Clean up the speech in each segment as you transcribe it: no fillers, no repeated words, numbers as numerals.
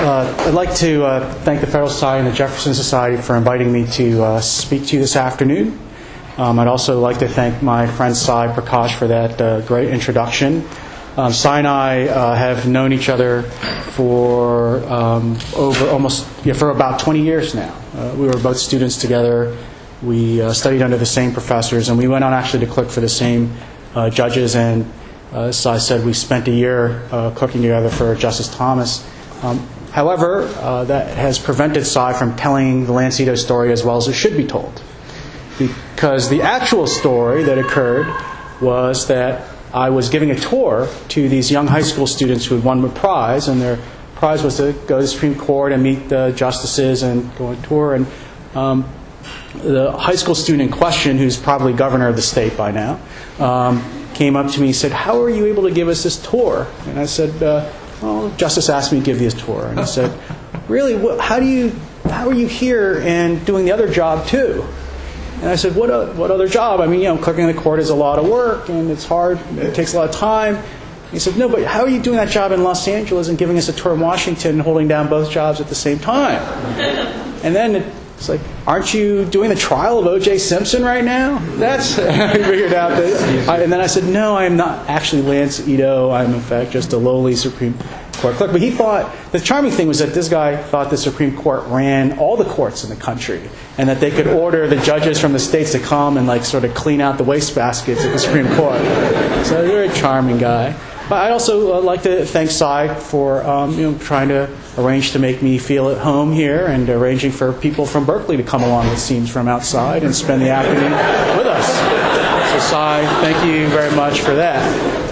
I'd like to thank the Federal Society and the Jefferson Society for inviting me to speak to you this afternoon. I'd also like to thank my friend Sai Prakash for that great introduction. Sai and I have known each other for for about 20 years now. We were both students together. We studied under the same professors, and we went on actually to clerk for the same judges. And as Sai said, we spent a year clerking together for Justice Thomas. However, that has prevented Sai from telling the Lancito story as well as it should be told. Because the actual story that occurred was that I was giving a tour to these young high school students who had won a prize, and their prize was to go to the Supreme Court and meet the justices and go on tour. And the high school student in question, who's probably governor of the state by now, came up to me and said, "How are you able to give us this tour?" And I said, "Well, Justice asked me to give you this tour." And he said, "Really? How are you here and doing the other job too?" And I said, what other job? I mean, clerking in the court is a lot of work, and it's hard. It takes a lot of time. And he said, "No, but how are you doing that job in Los Angeles and giving us a tour in Washington and holding down both jobs at the same time?" And then it's like, "Aren't you doing the trial of O.J. Simpson right now?" That's I figured out that. And then I said, "No, I am not actually Lance Ito. I'm in fact just a lowly Supreme Court clerk." But he thought the charming thing was that this guy thought the Supreme Court ran all the courts in the country, and that they could order the judges from the states to come and sort of clean out the wastebaskets at the Supreme Court. So a very charming guy. But I'd also like to thank Sai for trying to arrange to make me feel at home here, and arranging for people from Berkeley to come along, it seems, from outside and spend the afternoon with us. So Sai, thank you very much for that.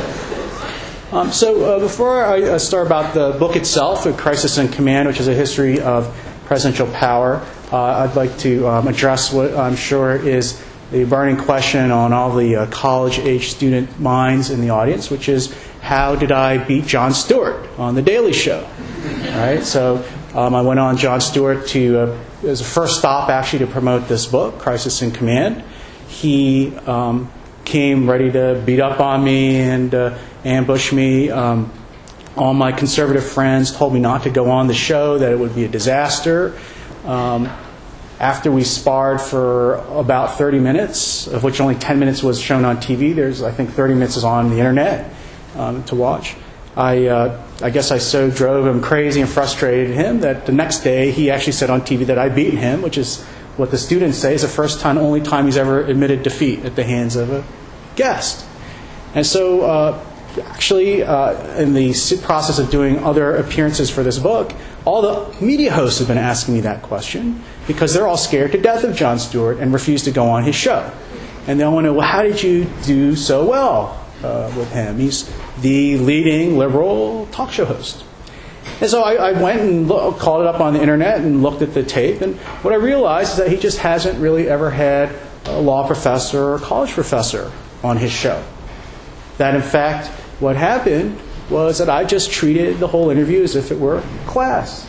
So before I start about the book itself, A Crisis in Command, which is a history of presidential power, I'd like to address what I'm sure is the burning question on all the college-age student minds in the audience, which is, how did I beat Jon Stewart on The Daily Show? All right, so I went on Jon Stewart as a first stop, actually, to promote this book, Crisis in Command. He came ready to beat up on me and ambush me. All my conservative friends told me not to go on the show, that it would be a disaster. After we sparred for about 30 minutes, of which only 10 minutes was shown on TV, there's, I think, 30 minutes is on the internet to watch. I guess I so drove him crazy and frustrated him that the next day he actually said on TV that I beat him, which is what the students say is the first time, only time he's ever admitted defeat at the hands of a guest. And so actually, in the process of doing other appearances for this book, all the media hosts have been asking me that question, because they're all scared to death of Jon Stewart and refuse to go on his show. And they'll want to know, well, how did you do so well with him? He's the leading liberal talk show host. And so I went and called it up on the internet and looked at the tape, and what I realized is that he just hasn't really ever had a law professor or college professor on his show. That, in fact, what happened was that I just treated the whole interview as if it were class.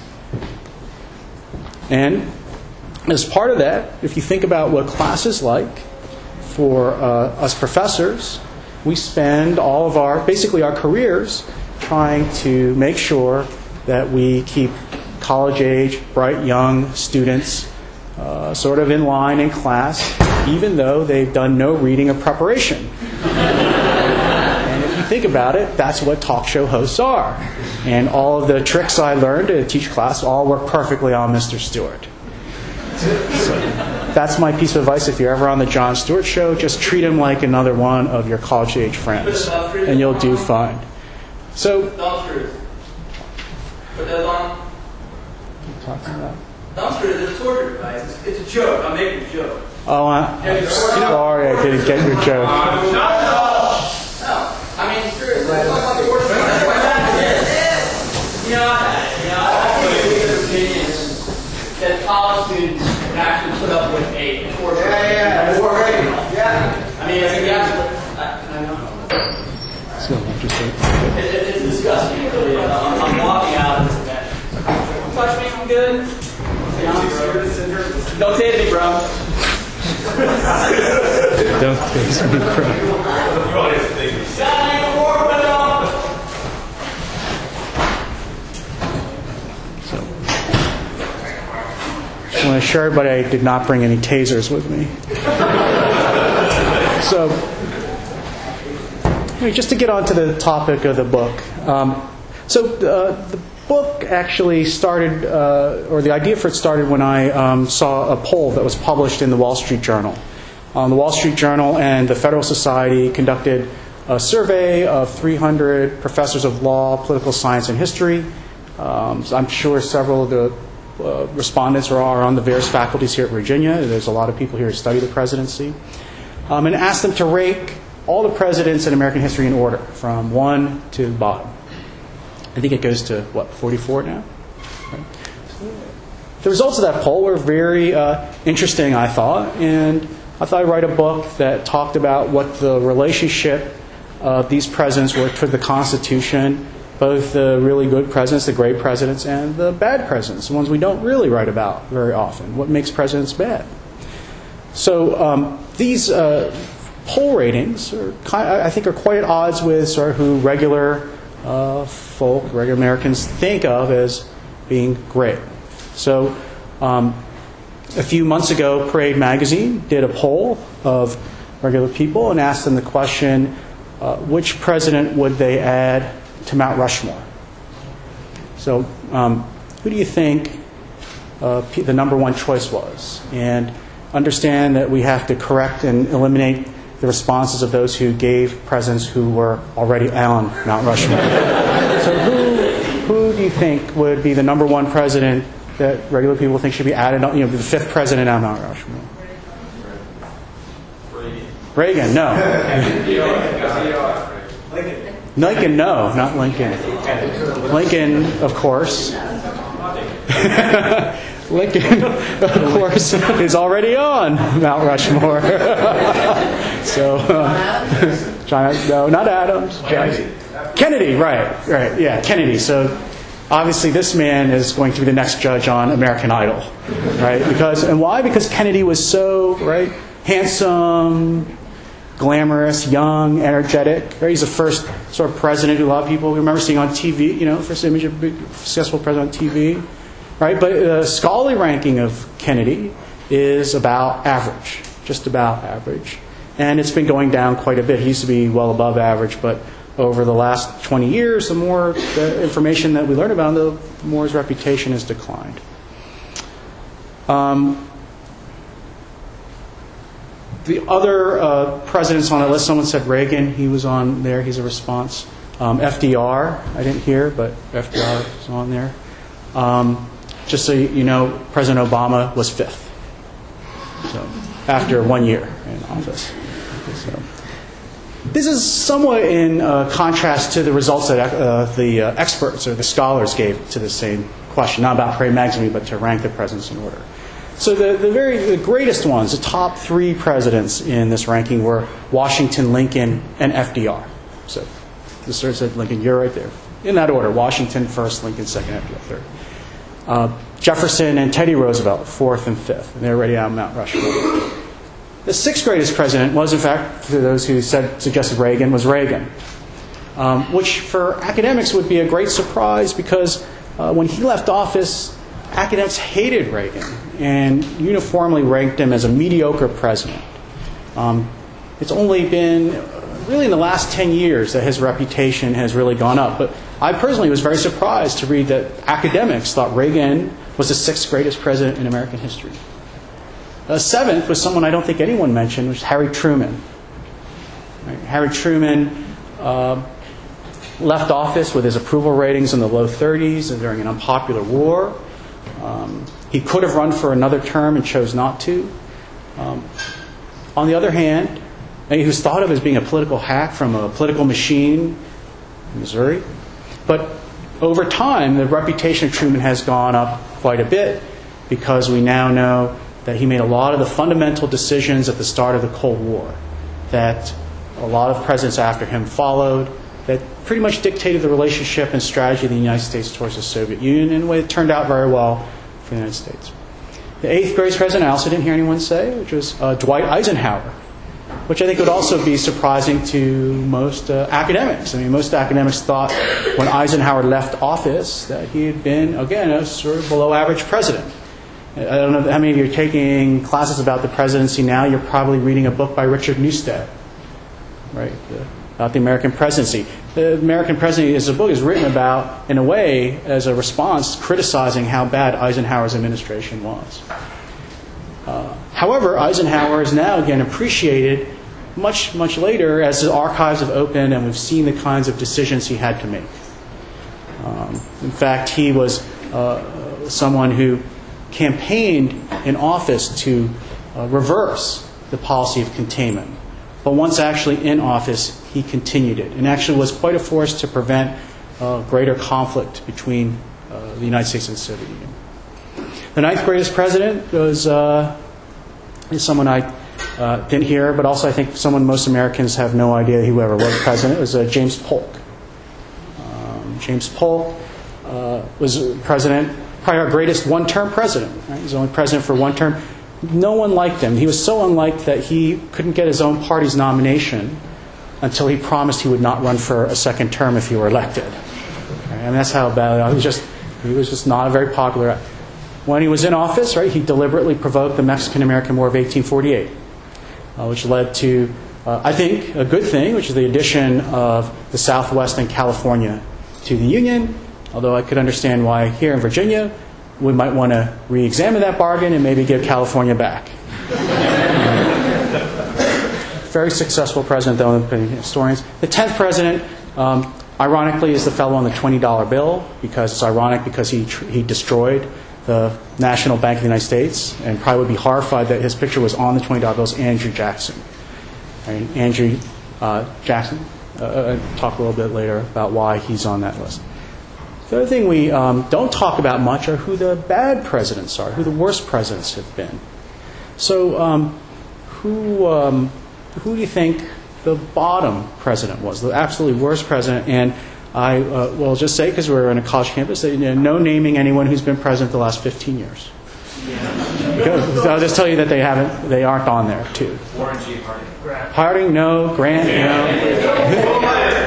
And as part of that, if you think about what class is like for us professors, we spend all of our careers trying to make sure that we keep college-age, bright, young students sort of in line in class, even though they've done no reading or preparation. And if you think about it, that's what talk show hosts are. And all of the tricks I learned to teach class all work perfectly on Mr. Stewart. So that's my piece of advice. If you're ever on the Jon Stewart show, just treat him like another one of your college-age friends, and you'll do fine. So, put those on. Talking about Dumpster is a torture device. It's a joke. I'm making a joke. Oh, I'm sorry I didn't get your joke. No. I mean, seriously. It's not like torture device. I think it's an opinion that college students can actually put up with a torture. Yeah. I mean, I think that's what. I know. So interesting. It's disgusting. Really. I'm walking out of this event. Touch me, I'm good. Don't taste me, bro. Don't taste me, bro. So I want to assure everybody I did not bring any tasers with me. So, just to get on to the topic of the book. The book actually started, or the idea for it started when I saw a poll that was published in the Wall Street Journal. The Wall Street Journal and the Federal Society conducted a survey of 300 professors of law, political science, and history. So I'm sure several of the respondents are on the various faculties here at Virginia. There's a lot of people here who study the presidency. And asked them to rank all the presidents in American history in order, from one to the bottom. I think it goes to, 44 now? Right. The results of that poll were very interesting, I thought. And I thought I'd write a book that talked about what the relationship of these presidents were to the Constitution, both the really good presidents, the great presidents, and the bad presidents, the ones we don't really write about very often. What makes presidents bad? So these poll ratings, I think, are quite at odds with sort of who regular folk, regular Americans think of as being great. So a few months ago, Parade Magazine did a poll of regular people and asked them the question, which president would they add to Mount Rushmore? So who do you think the number one choice was? And understand that we have to correct and eliminate the responses of those who gave presidents who were already on Mount Rushmore. So who do you think would be the number one president that regular people think should be added, the fifth president on Mount Rushmore? Reagan, no. Lincoln, no, not Lincoln. Lincoln, of course. Lincoln, of course, is already on Mount Rushmore. So, no, not Adams. Kennedy, right, yeah, Kennedy. So, obviously, this man is going to be the next judge on American Idol, right? Why? Because Kennedy was so, right, handsome, glamorous, young, energetic. Right? He's the first sort of president who a lot of people remember seeing on TV. First image of a big, successful president on TV. Right? But the scholarly ranking of Kennedy is about average, just about average. And it's been going down quite a bit. He used to be well above average, but over the last 20 years, the more the information that we learn about him, the more his reputation has declined. The other presidents on the list, someone said Reagan. He was on there. He's a response. FDR, I didn't hear, but FDR was on there. Just so you know, President Obama was fifth. So after 1 year in office. So this is somewhat in contrast to the results that the experts or the scholars gave to the same question, not about Parade Magazine, but to rank the presidents in order. So the greatest ones, the top three presidents in this ranking were Washington, Lincoln, and FDR. So this sort of said Lincoln, you're right there. In that order, Washington first, Lincoln second, FDR third. Jefferson and Teddy Roosevelt, fourth and fifth. And they're already on Mount Rushmore. The sixth greatest president was, in fact, for those who suggested Reagan, was Reagan. Which for academics would be a great surprise because when he left office, academics hated Reagan and uniformly ranked him as a mediocre president. It's only been really in the last 10 years that his reputation has really gone up. But I personally was very surprised to read that academics thought Reagan was the sixth greatest president in American history. Seventh was someone I don't think anyone mentioned, which was Harry Truman. Right? Harry Truman left office with his approval ratings in the low 30s and during an unpopular war. He could have run for another term and chose not to. On the other hand, he was thought of as being a political hack from a political machine in Missouri. But over time, the reputation of Truman has gone up quite a bit because we now know that he made a lot of the fundamental decisions at the start of the Cold War that a lot of presidents after him followed that pretty much dictated the relationship and strategy of the United States towards the Soviet Union in a way that turned out very well for the United States. The eighth greatest president I also didn't hear anyone say, which was Dwight Eisenhower, which I think would also be surprising to most academics. I mean, most academics thought when Eisenhower left office that he had been, again, a sort of below-average president. I don't know how many of you are taking classes about the presidency now. You're probably reading a book by Richard Newstead, right, about the American presidency. The American presidency is a book is written about, in a way, as a response, criticizing how bad Eisenhower's administration was. However, Eisenhower is now again appreciated much, much later as the archives have opened and we've seen the kinds of decisions he had to make. In fact, he was someone who campaigned in office to reverse the policy of containment. But once actually in office, he continued it and actually was quite a force to prevent greater conflict between the United States and the Soviet Union. The ninth greatest president was is someone I didn't hear, but also I think someone most Americans have no idea who ever was president. It was James Polk. James Polk was president, probably our greatest one-term president. Right? He was only president for one term. No one liked him. He was so unliked that he couldn't get his own party's nomination until he promised he would not run for a second term if he were elected. Right? I mean, that's how bad he was just not a very popular. When he was in office, right, he deliberately provoked the Mexican-American War of 1848, which led to, I think, a good thing, which is the addition of the Southwest and California to the Union, although I could understand why here in Virginia we might want to re-examine that bargain and maybe give California back. Very successful president, though, in historians. The 10th president, ironically, is the fellow on the $20 bill, because it's ironic because he destroyed the National Bank of the United States, and probably would be horrified that his picture was on the $20 bills, Andrew Jackson. Right? Andrew Jackson, I'll talk a little bit later about why he's on that list. The other thing we don't talk about much are who the bad presidents are, who the worst presidents have been. So who do you think the bottom president was, the absolutely worst president? And I will just say, because we're on a college campus, that, no naming anyone who's been president the last 15 years. I'll just tell you that they aren't on there, too. Warren G. Harding. Harding, no. Grant, no.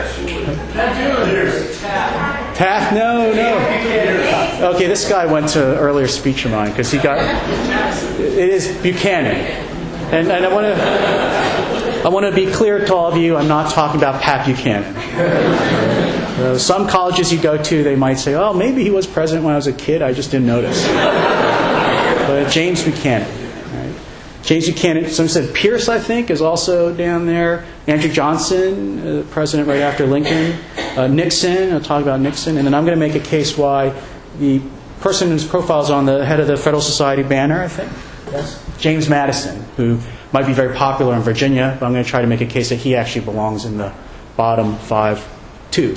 Taft, no. Okay, this guy went to an earlier speech of mine because it is Buchanan. And I want to be clear to all of you, I'm not talking about Pat Buchanan. Some colleges you go to, they might say, oh, maybe he was president when I was a kid, I just didn't notice. But James Buchanan. Right? James Buchanan, someone said Pierce, I think, is also down there. Andrew Johnson, president right after Lincoln. Nixon, I'll talk about Nixon. And then I'm going to make a case why the person whose profile is on the head of the Federal Society banner, I think. Yes. James Madison, who might be very popular in Virginia, but I'm going to try to make a case that he actually belongs in the bottom 5 too.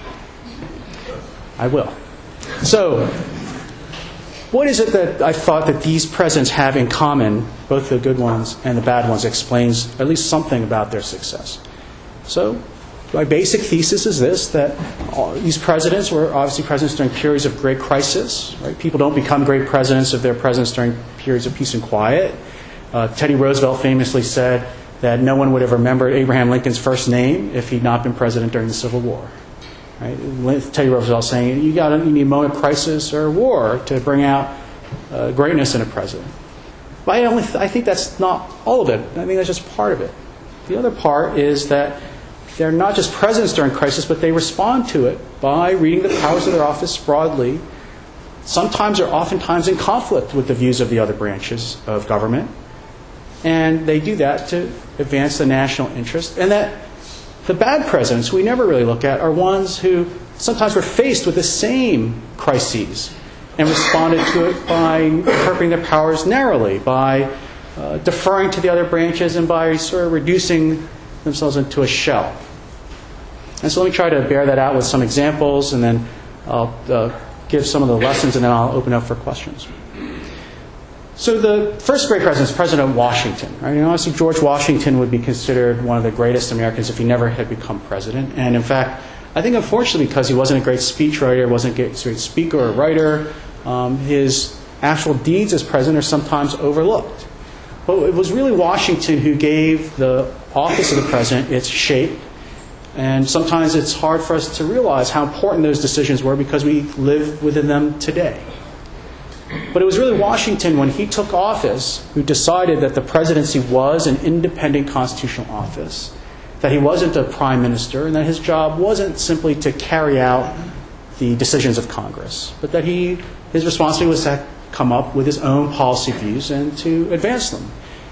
I will. So, what is it that I thought that these presidents have in common, both the good ones and the bad ones, explains at least something about their success? So, my basic thesis is this, that these presidents were obviously presidents during periods of great crisis. Right? People don't become great presidents if they're presidents during periods of peace and quiet. Teddy Roosevelt famously said that no one would have remembered Abraham Lincoln's first name if he'd not been president during the Civil War. Right? Teddy Roosevelt saying you need a moment of crisis or war to bring out greatness in a president. But I think that's not all of it. I think that's just part of it. The other part is that they're not just presidents during crisis, but they respond to it by reading the powers of their office broadly. Sometimes or oftentimes in conflict with the views of the other branches of government. And they do that to advance the national interest. And that the bad presidents we never really look at are ones who sometimes were faced with the same crises and responded to it by interpreting their powers narrowly, by deferring to the other branches, and by sort of reducing themselves into a shell. And so let me try to bear that out with some examples, and then I'll give some of the lessons, and then I'll open up for questions. So the first great president is President Washington. Right? Obviously, George Washington would be considered one of the greatest Americans if he never had become president. And in fact, I think unfortunately because he wasn't a great speechwriter, wasn't a great speaker or writer, his actual deeds as president are sometimes overlooked. But it was really Washington who gave the office of the president its shape. And sometimes it's hard for us to realize how important those decisions were because we live within them today. But it was really Washington, when he took office, who decided that the presidency was an independent constitutional office, that he wasn't a prime minister, and that his job wasn't simply to carry out the decisions of Congress, but that his responsibility was to come up with his own policy views and to advance them.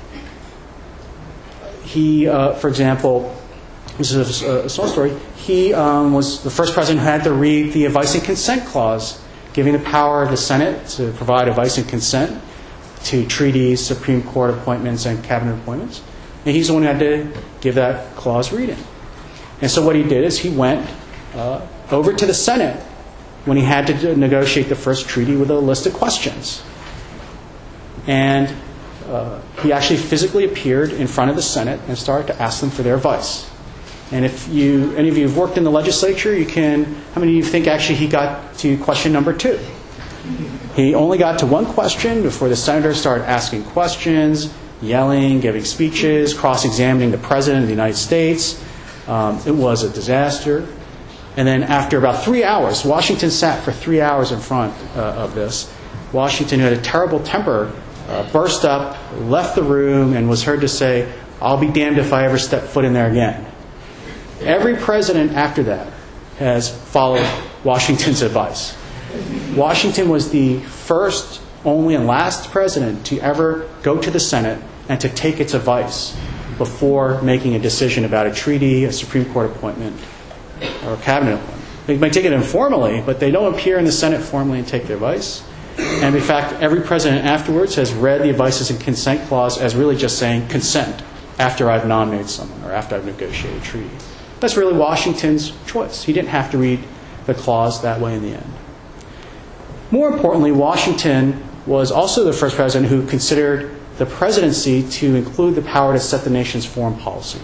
He, for example, this is a small story, he was the first president who had to read the advice and consent clause, giving the power of the Senate to provide advice and consent to treaties, Supreme Court appointments, and cabinet appointments. And he's the one who had to give that clause reading. And so what he did is he went over to the Senate when he had to negotiate the first treaty with a list of questions. And he actually physically appeared in front of the Senate and started to ask them for their advice. And if any of you have worked in the legislature, how many of you think actually he got to question number 2? He only got to one question before the senators started asking questions, yelling, giving speeches, cross-examining the President of the United States. It was a disaster. And then after about 3 hours, Washington sat for 3 hours in front of this. Washington, who had a terrible temper, burst up, left the room, and was heard to say, "I'll be damned if I ever step foot in there again." Every president after that has followed Washington's advice. Washington was the first, only, and last president to ever go to the Senate and to take its advice before making a decision about a treaty, a Supreme Court appointment, or a cabinet appointment. They might take it informally, but they don't appear in the Senate formally and take their advice. And in fact, every president afterwards has read the advice and consent clause as really just saying consent after I've nominated someone or after I've negotiated a treaty. That's really Washington's choice. He didn't have to read the clause that way in the end. More importantly, Washington was also the first president who considered the presidency to include the power to set the nation's foreign policy.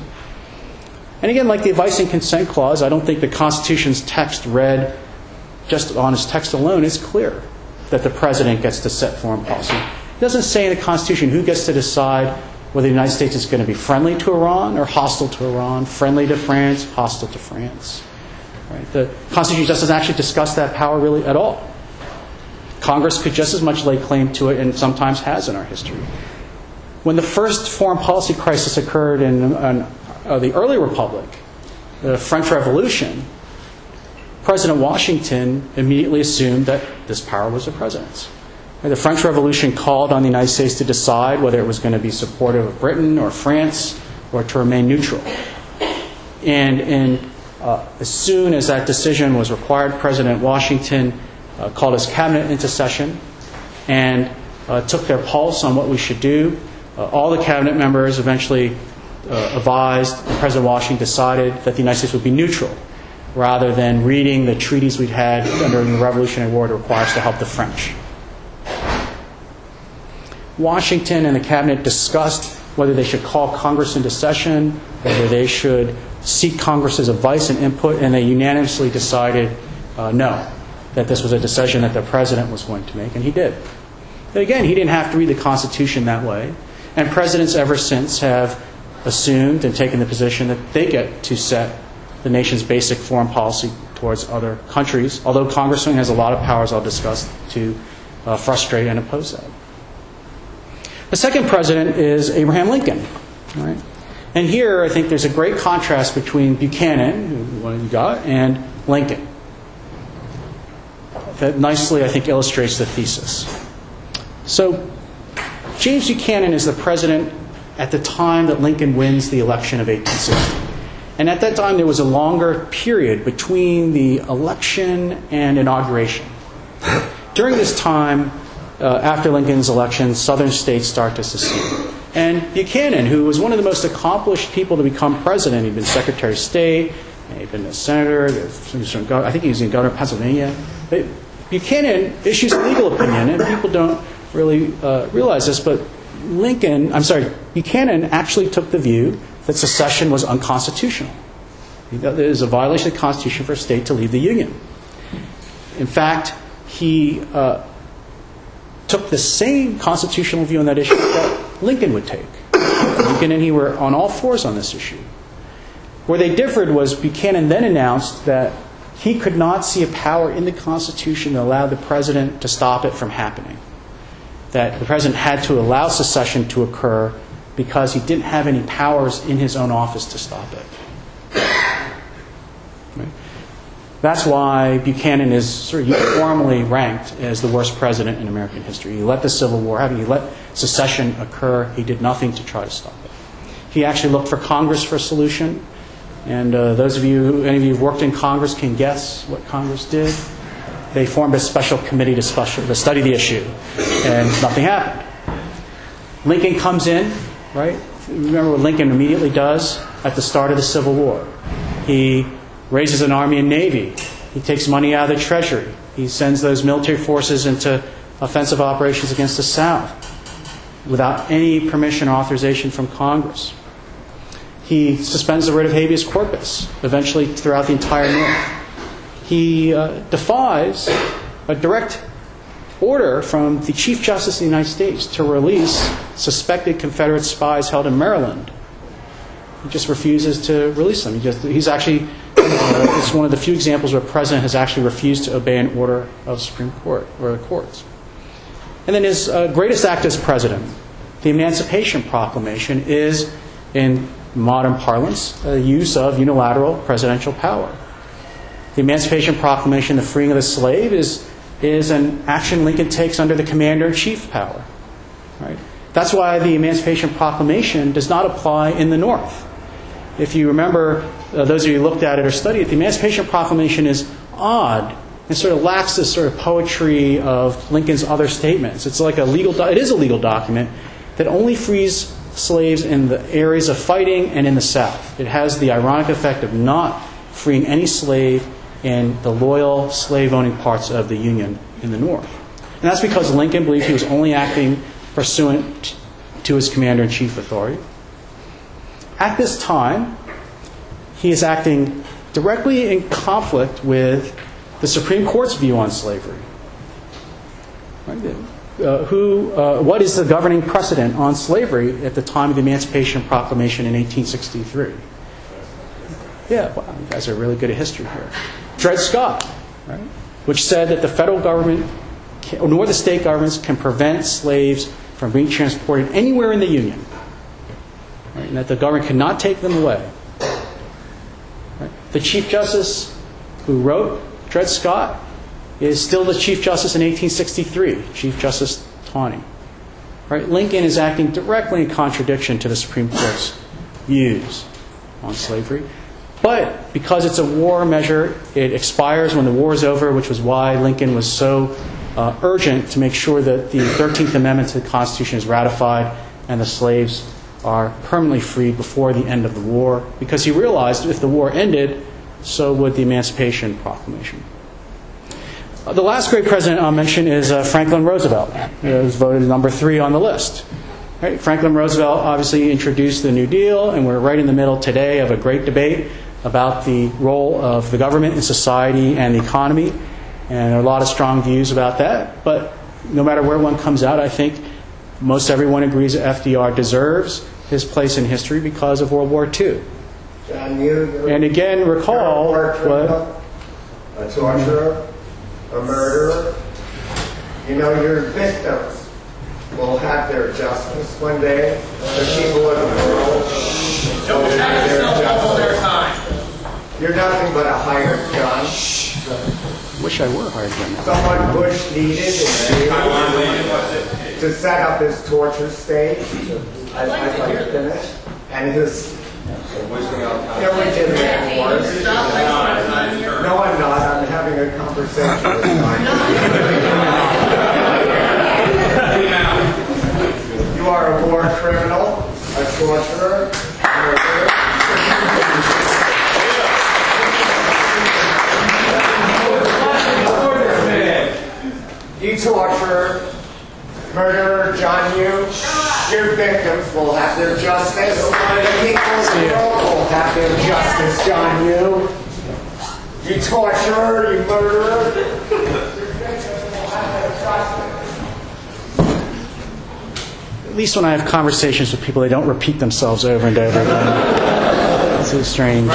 And again, like the advice and consent clause, I don't think the Constitution's text read just on its text alone is clear that the president gets to set foreign policy. It doesn't say in the Constitution who gets to decide whether the United States is going to be friendly to Iran or hostile to Iran, friendly to France, hostile to France. Right? The Constitution just doesn't actually discuss that power really at all. Congress could just as much lay claim to it, and sometimes has in our history. When the first foreign policy crisis occurred in the early republic, the French Revolution, President Washington immediately assumed that this power was the president's. The French Revolution called on the United States to decide whether it was going to be supportive of Britain or France or to remain neutral. And as soon as that decision was required, President Washington called his cabinet into session and took their pulse on what we should do. All the cabinet members eventually advised, President Washington decided that the United States would be neutral rather than reading the treaties we'd had under the Revolutionary War to require us to help the French. Washington and the cabinet discussed whether they should call Congress into session, whether they should seek Congress's advice and input, and they unanimously decided no, that this was a decision that the president was going to make, and he did. But again, he didn't have to read the Constitution that way, and presidents ever since have assumed and taken the position that they get to set the nation's basic foreign policy towards other countries, although Congress has a lot of powers I'll discuss to frustrate and oppose that. The second president is Abraham Lincoln. Right? And here I think there's a great contrast between Buchanan, who one you got, and Lincoln. That nicely, I think, illustrates the thesis. So James Buchanan is the president at the time that Lincoln wins the election of 1860. And at that time, there was a longer period between the election and inauguration. During this time, after Lincoln's election, southern states start to secede. And Buchanan, who was one of the most accomplished people to become president, he'd been Secretary of State, he'd been a senator, I think he was in governor of Pennsylvania. But Buchanan issues a legal opinion, and people don't really realize this, but Buchanan actually took the view that secession was unconstitutional. It is a violation of the Constitution for a state to leave the Union. In fact, he took the same constitutional view on that issue that Lincoln would take. Lincoln and he were on all fours on this issue. Where they differed was Buchanan then announced that he could not see a power in the Constitution that allowed the president to stop it from happening. that the president had to allow secession to occur because he didn't have any powers in his own office to stop it. Right? That's why Buchanan is sort of uniformly ranked as the worst president in American history. He let the Civil War happen. He let secession occur. He did nothing to try to stop it. He actually looked for Congress for a solution. And any of you who've worked in Congress can guess what Congress did. They formed a special committee to study the issue, and nothing happened. Lincoln comes in, right? Remember what Lincoln immediately does at the start of the Civil War. He raises an army and navy. He takes money out of the Treasury. He sends those military forces into offensive operations against the South without any permission or authorization from Congress. He suspends the writ of habeas corpus, eventually throughout the entire North. He defies a direct order from the Chief Justice of the United States to release suspected Confederate spies held in Maryland. He just refuses to release them. He's actually, it's one of the few examples where a president has actually refused to obey an order of the Supreme Court or the courts. And then his greatest act as president, the Emancipation Proclamation, is, in modern parlance, the use of unilateral presidential power. The Emancipation Proclamation, the freeing of the slave, is an action Lincoln takes under the commander-in-chief power. Right? That's why the Emancipation Proclamation does not apply in the North. If you remember, those of you who looked at it or studied it, the Emancipation Proclamation is odd and sort of lacks this sort of poetry of Lincoln's other statements. It is a legal document that only frees slaves in the areas of fighting and in the South. It has the ironic effect of not freeing any slave in the loyal slave-owning parts of the Union in the North. And that's because Lincoln believed he was only acting pursuant to his commander-in-chief authority. At this time, he is acting directly in conflict with the Supreme Court's view on slavery. Right? What is the governing precedent on slavery at the time of the Emancipation Proclamation in 1863? Yeah, wow, you guys are really good at history here. Dred Scott, right? Which said that the federal government nor the state governments can prevent slaves from being transported anywhere in the Union. Right? And that the government cannot take them away. Right? The Chief Justice who wrote Dred Scott is still the Chief Justice in 1863, Chief Justice Taney. Right? Lincoln is acting directly in contradiction to the Supreme Court's views on slavery. But because it's a war measure, it expires when the war is over, which was why Lincoln was so urgent to make sure that the 13th Amendment to the Constitution is ratified and the slaves are permanently freed before the end of the war, because he realized if the war ended, so would the Emancipation Proclamation. The last great president I'll mention is Franklin Roosevelt, who was voted number 3 on the list. Right? Franklin Roosevelt obviously introduced the New Deal, and we're right in the middle today of a great debate about the role of the government in society and the economy. And there are a lot of strong views about that. But no matter where one comes out, I think most everyone agrees that FDR deserves his place in history because of World War II. John, and again, recall a torturer, a murderer. You know, your victims will have their justice one day. The people of the world will have their justice. You're nothing but a hired gun. Wish I were hired gun. Someone Bush needed to set up his torture stage. I'd like to finish. And his illegitimate wars. No, I'm not. I'm having a conversation with You are a war criminal, a torturer, a murderer. You torturer, murderer, John Yoo, your victims will have their justice. The people of the world will have their justice, John Yoo. You torturer, you murderer. Your victims will have their justice. At least when I have conversations with people, they don't repeat themselves over and over again. It's so strange.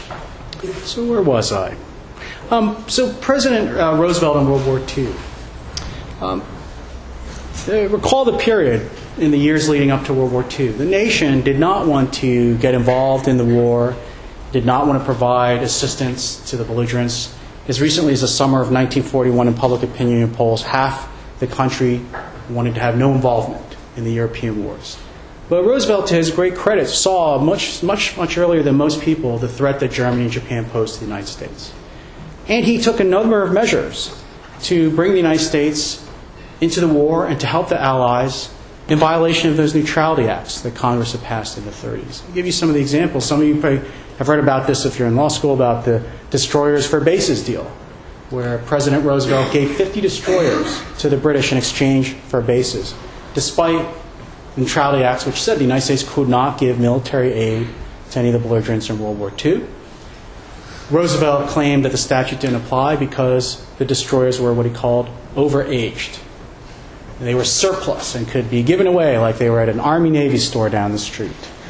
So where was I? So President Roosevelt in World War II. Recall the period in the years leading up to World War II. The nation did not want to get involved in the war, did not want to provide assistance to the belligerents. As recently as the summer of 1941, in public opinion polls, half the country wanted to have no involvement in the European wars. But Roosevelt, to his great credit, saw much earlier than most people the threat that Germany and Japan posed to the United States. And he took a number of measures to bring the United States into the war and to help the Allies in violation of those neutrality acts that Congress had passed in the 30s. I'll give you some of the examples. Some of you probably have read about this if you're in law school, about the destroyers for bases deal, where President Roosevelt gave 50 destroyers to the British in exchange for bases, despite neutrality acts which said the United States could not give military aid to any of the belligerents in World War II. Roosevelt claimed that the statute didn't apply because the destroyers were what he called overaged. They were surplus and could be given away like they were at an Army-Navy store down the street.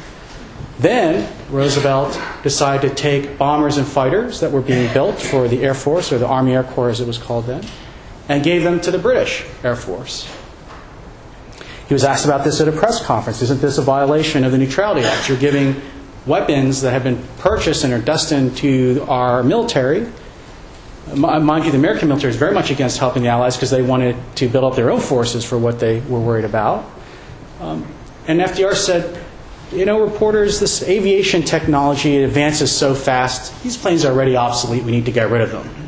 Then Roosevelt decided to take bombers and fighters that were being built for the Air Force, or the Army Air Corps as it was called then, and gave them to the British Air Force. He was asked about this at a press conference. Isn't this a violation of the Neutrality Act? You're giving weapons that have been purchased and are destined to our military. Mind you, the American military is very much against helping the Allies because they wanted to build up their own forces for what they were worried about. And FDR said, reporters, this aviation technology advances so fast, these planes are already obsolete, we need to get rid of them.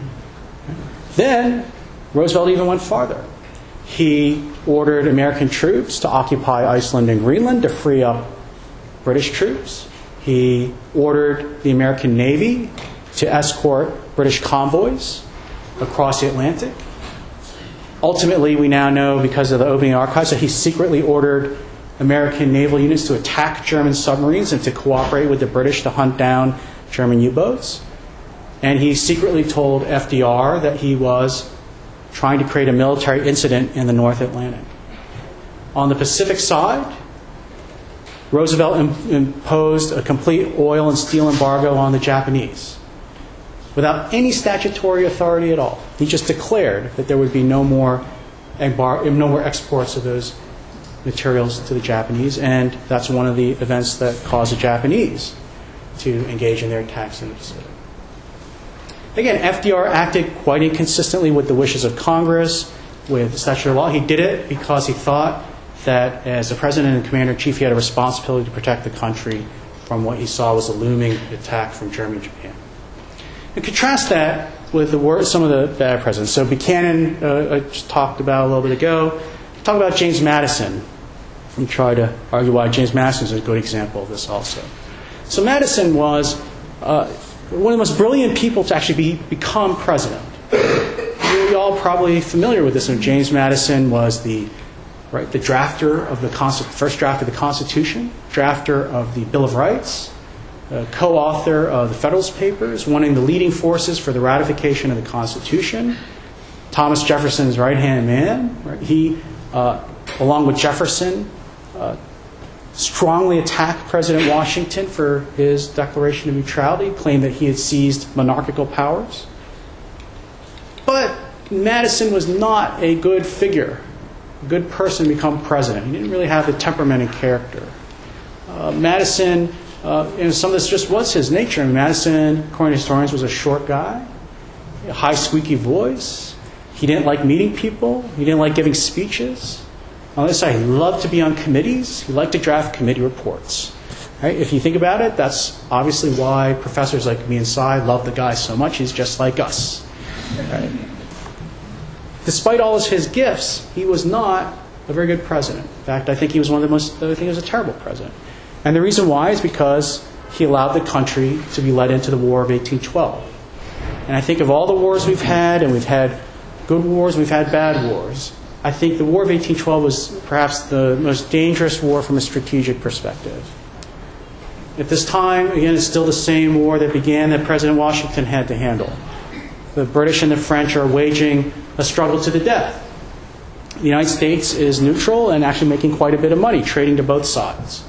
Then Roosevelt even went farther. He ordered American troops to occupy Iceland and Greenland to free up British troops. He ordered the American Navy to escort British convoys across the Atlantic. Ultimately, we now know, because of the opening archives, that he secretly ordered American naval units to attack German submarines and to cooperate with the British to hunt down German U-boats. And he secretly told FDR that he was trying to create a military incident in the North Atlantic. On the Pacific side, Roosevelt imposed a complete oil and steel embargo on the Japanese without any statutory authority at all. He just declared that there would be no more exports of those materials to the Japanese, and that's one of the events that caused the Japanese to engage in their attacks in the Pacific. Again, FDR acted quite inconsistently with the wishes of Congress, with statutory law. He did it because he thought that as the President and Commander-in-Chief, he had a responsibility to protect the country from what he saw was a looming attack from Germany and Japan. And contrast that with some of the bad presidents. So Buchanan, I just talked about a little bit ago. Talk about James Madison and try to argue why James Madison is a good example of this also. So Madison was one of the most brilliant people to actually become president. You're all probably familiar with this. And James Madison was the drafter of the first draft of the Constitution, drafter of the Bill of Rights, co-author of the Federalist Papers, one of the leading forces for the ratification of the Constitution, Thomas Jefferson's right-hand man. Right? He, along with Jefferson, strongly attacked President Washington for his declaration of neutrality, claimed that he had seized monarchical powers. But Madison was not a good figure, a good person to become president. He didn't really have the temperament and character. Madison, some of this just was his nature. Madison, according to historians, was a short guy, a high squeaky voice. He didn't like meeting people. He didn't like giving speeches. On the other side, he loved to be on committees. He liked to draft committee reports. Right? If you think about it, that's obviously why professors like me and Cy love the guy so much. He's just like us. Right? Despite all of his gifts, he was not a very good president. In fact, I think he was I think he was a terrible president. And the reason why is because he allowed the country to be led into the War of 1812. And I think of all the wars we've had, and we've had good wars, we've had bad wars, I think the War of 1812 was perhaps the most dangerous war from a strategic perspective. At this time, again, it's still the same war that began that President Washington had to handle. The British and the French are waging a struggle to the death. The United States is neutral and actually making quite a bit of money, trading to both sides.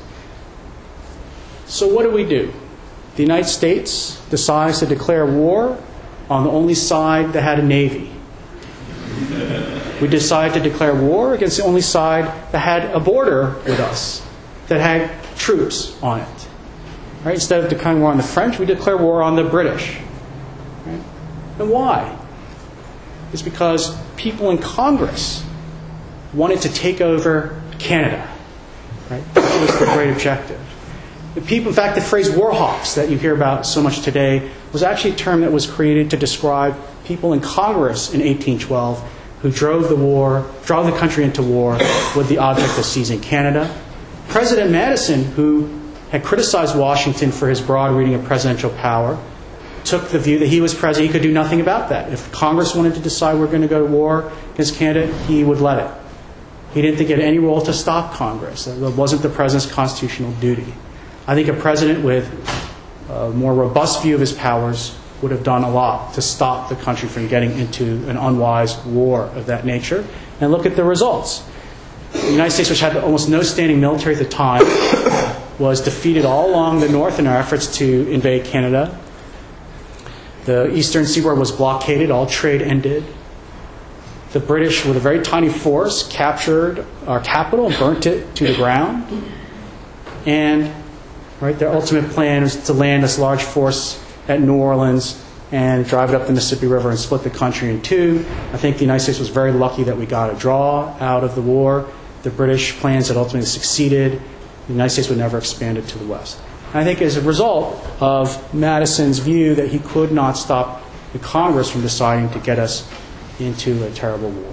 So what do? The United States decides to declare war on the only side that had a navy. We decided to declare war against the only side that had a border with us, that had troops on it. Right? Instead of declaring war on the French, we declare war on the British. Right? And why? It's because people in Congress wanted to take over Canada. Right? That was the great objective. The people, in fact, the phrase war hawks that you hear about so much today was actually a term that was created to describe people in Congress in 1812 who drove the country into war with the object of seizing Canada. President Madison, who had criticized Washington for his broad reading of presidential power, took the view that he was president, he could do nothing about that. If Congress wanted to decide we're going to go to war against Canada, he would let it. He didn't think he had any role to stop Congress. That wasn't the president's constitutional duty. I think a president with a more robust view of his powers would have done a lot to stop the country from getting into an unwise war of that nature. And look at the results. The United States, which had almost no standing military at the time, was defeated all along the north in our efforts to invade Canada. The eastern seaboard was blockaded, all trade ended. The British, with a very tiny force, captured our capital and burnt it to the ground. And their ultimate plan was to land this large force at New Orleans and drive it up the Mississippi River and split the country in two. I think the United States was very lucky that we got a draw out of the war. The British plans had ultimately succeeded. The United States would never expand it to the west. And I think as a result of Madison's view that he could not stop the Congress from deciding to get us into a terrible war.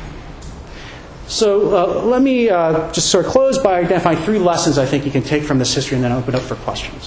So let me just sort of close by identifying three lessons I think you can take from this history and then open up for questions.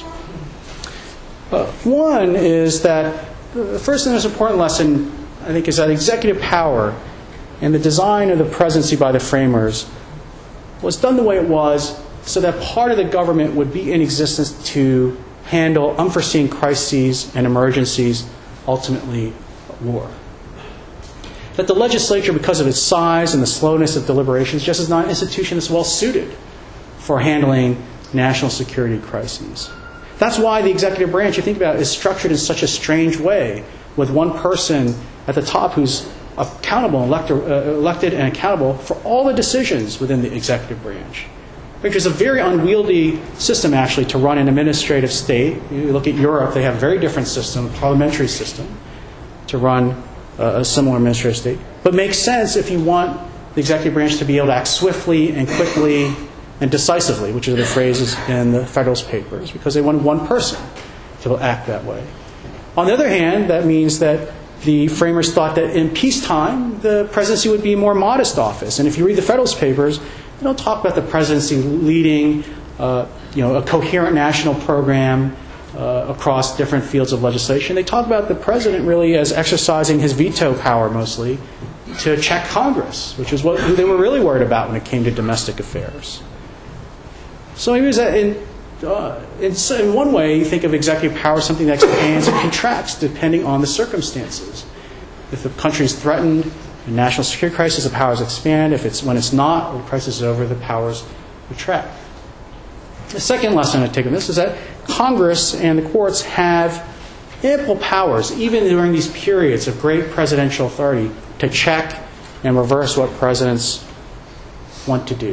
One is that the first and most important lesson, I think, is that executive power and the design of the presidency by the framers was done the way it was so that part of the government would be in existence to handle unforeseen crises and emergencies, ultimately war. That the legislature, because of its size and the slowness of deliberations, just is not an institution that's well suited for handling national security crises. That's why the executive branch, you think about it, is structured in such a strange way, with one person at the top who's accountable, elected and accountable for all the decisions within the executive branch. Which is a very unwieldy system, actually, to run an administrative state. You look at Europe, they have a very different system, a parliamentary system, to run a similar administrative state. But makes sense if you want the executive branch to be able to act swiftly and quickly and decisively, which are the phrases in the Federalist Papers, because they wanted one person to act that way. On the other hand, that means that the framers thought that in peacetime, the presidency would be a more modest office. And if you read the Federalist Papers, they don't talk about the presidency leading a coherent national program across different fields of legislation. They talk about the president really as exercising his veto power mostly to check Congress, which is what they were really worried about when it came to domestic affairs. So maybe that in one way, you think of executive power as something that expands and contracts depending on the circumstances. If the country is threatened, a national security crisis, the powers expand. When it's not, or the crisis is over, the powers retract. The second lesson I take from this is that Congress and the courts have ample powers, even during these periods of great presidential authority, to check and reverse what presidents want to do.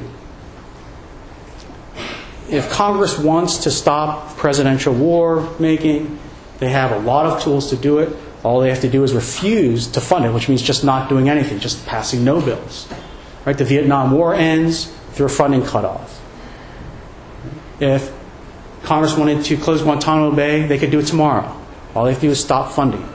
If Congress wants to stop presidential war making, they have a lot of tools to do it. All they have to do is refuse to fund it, which means just not doing anything, just passing no bills. Right? The Vietnam War ends through a funding cutoff. If Congress wanted to close Guantanamo Bay, they could do it tomorrow. All they have to do is stop funding.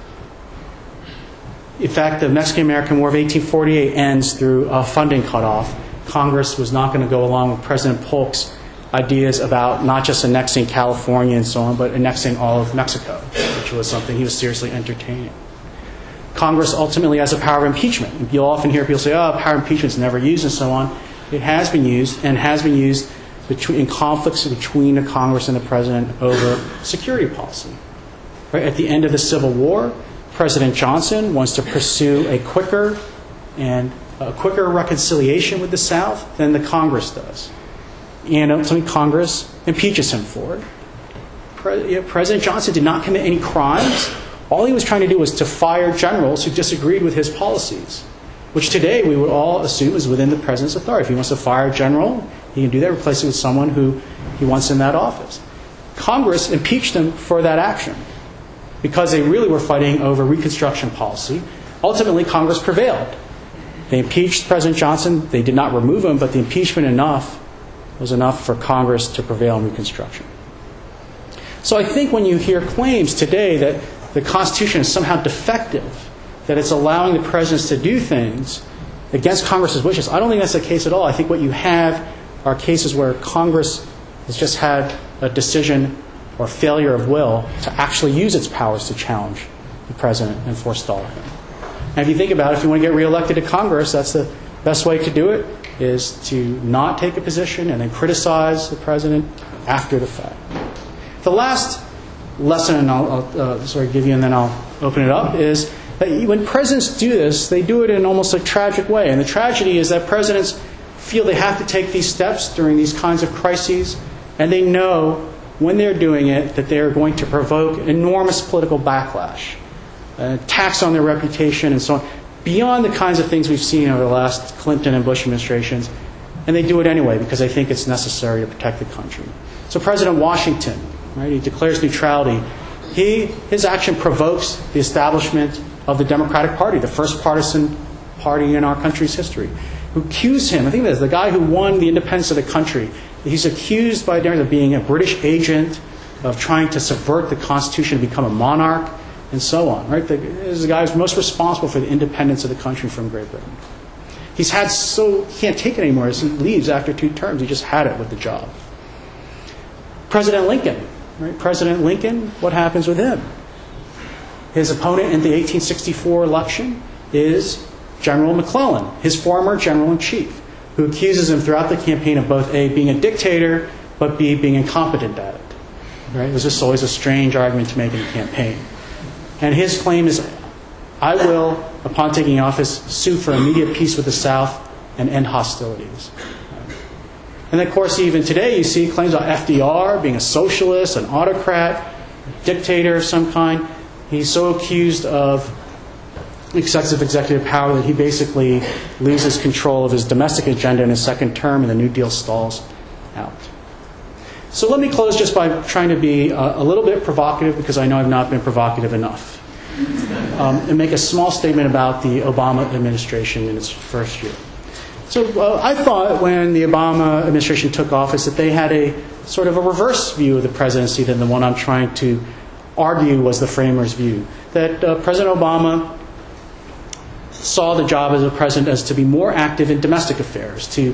In fact, the Mexican-American War of 1848 ends through a funding cutoff. Congress was not going to go along with President Polk's ideas about not just annexing California and so on, but annexing all of Mexico, which was something he was seriously entertaining. Congress ultimately has a power of impeachment. And you'll often hear people say, power of impeachment is never used and so on. It has been used, and has been used in conflicts between the Congress and the President over security policy. Right? At the end of the Civil War, President Johnson wants to pursue a quicker reconciliation with the South than the Congress does. And ultimately Congress impeaches him for it. President Johnson did not commit any crimes. All he was trying to do was to fire generals who disagreed with his policies. which today we would all assume is within the president's authority. If he wants to fire a general, he can do that, replace it with someone who he wants in that office. Congress impeached him for that action because they really were fighting over Reconstruction policy. Ultimately, Congress prevailed. They impeached President Johnson. They did not remove him, but the impeachment was enough for Congress to prevail in Reconstruction. So I think when you hear claims today that the Constitution is somehow defective, that it's allowing the presidents to do things against Congress's wishes, I don't think that's the case at all. I think what you have are cases where Congress has just had a decision or failure of will to actually use its powers to challenge the president and forestall him. And if you think about it, if you want to get reelected to Congress, that's the best way to do it, is to not take a position and then criticize the president after the fact. The last lesson, and I'll give you and then I'll open it up, is that when presidents do this, they do it in almost a tragic way. And the tragedy is that presidents feel they have to take these steps during these kinds of crises, and they know when they're doing it that they're going to provoke enormous political backlash, attacks on their reputation and so on, beyond the kinds of things we've seen over the last Clinton and Bush administrations. And they do it anyway because they think it's necessary to protect the country. So President Washington, right, he declares neutrality. His action provokes the establishment of the Democratic Party, the first partisan party in our country's history, who accused him, I think that's the guy who won the independence of the country. He's accused by Democrats of being a British agent, of trying to subvert the Constitution to become a monarch, and so on. Right? This is the guy who's most responsible for the independence of the country from Great Britain. He can't take it anymore as he leaves after 2 terms. He just had it with the job. President Lincoln. Right? President Lincoln, what happens with him? His opponent in the 1864 election is General McClellan, his former general-in-chief, who accuses him throughout the campaign of both A, being a dictator, but B, being incompetent at it. Right? It was just always a strange argument to make in a campaign. And his claim is, I will, upon taking office, sue for immediate peace with the South and end hostilities. And of course, even today, you see claims about FDR being a socialist, an autocrat, a dictator of some kind. He's so accused of excessive executive power that he basically loses control of his domestic agenda in his second term, and the New Deal stalls out. So let me close just by trying to be a little bit provocative, because I know I've not been provocative enough, and make a small statement about the Obama administration in its first year. So I thought when the Obama administration took office that they had a sort of a reverse view of the presidency than the one I'm trying to argue was the framers' view. That President Obama saw the job as a president as to be more active in domestic affairs, to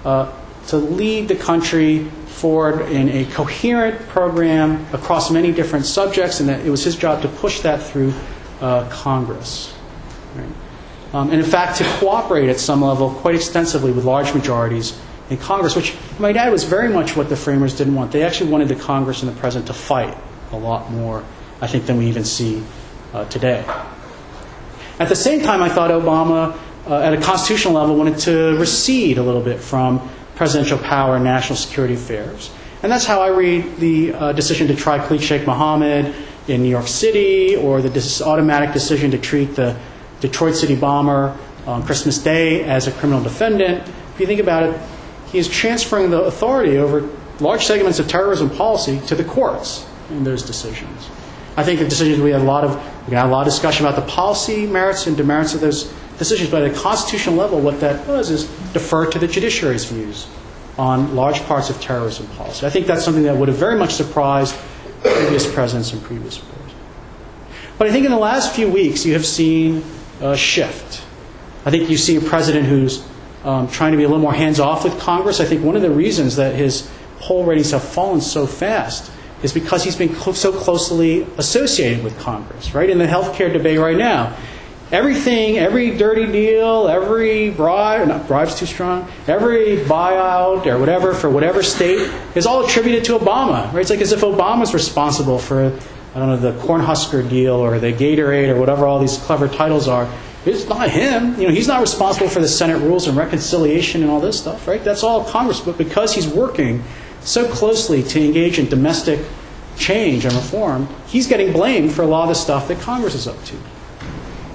lead the country forward in a coherent program across many different subjects, and that it was his job to push that through Congress. Right? And in fact, to cooperate at some level quite extensively with large majorities in Congress, which my dad was very much what the framers didn't want. They actually wanted the Congress and the president to fight a lot more, I think, than we even see today. At the same time, I thought Obama, at a constitutional level, wanted to recede a little bit from presidential power and national security affairs. And that's how I read the decision to try Khalid Sheikh Mohammed in New York City, or the automatic decision to treat the Detroit City bomber on Christmas Day as a criminal defendant. If you think about it, he is transferring the authority over large segments of terrorism policy to the courts in those decisions. I think the decisions we had a lot of discussion about the policy merits and demerits of those decisions, but at a constitutional level, what that was is defer to the judiciary's views on large parts of terrorism policy. I think that's something that would have very much surprised previous presidents and previous wars. But I think in the last few weeks, you have seen a shift. I think you see a president who's trying to be a little more hands-off with Congress. I think one of the reasons that his poll ratings have fallen so fast is because he's been so closely associated with Congress, right? In the healthcare debate right now, everything, every dirty deal, every bribe, not bribe's too strong, every buyout or whatever for whatever state is all attributed to Obama, right? It's like as if Obama's responsible for, I don't know, the Cornhusker deal or the Gatorade or whatever all these clever titles are. It's not him. You know, he's not responsible for the Senate Rules and Reconciliation and all this stuff, right? That's all Congress. But because he's working so closely to engage in domestic change and reform, he's getting blamed for a lot of the stuff that Congress is up to.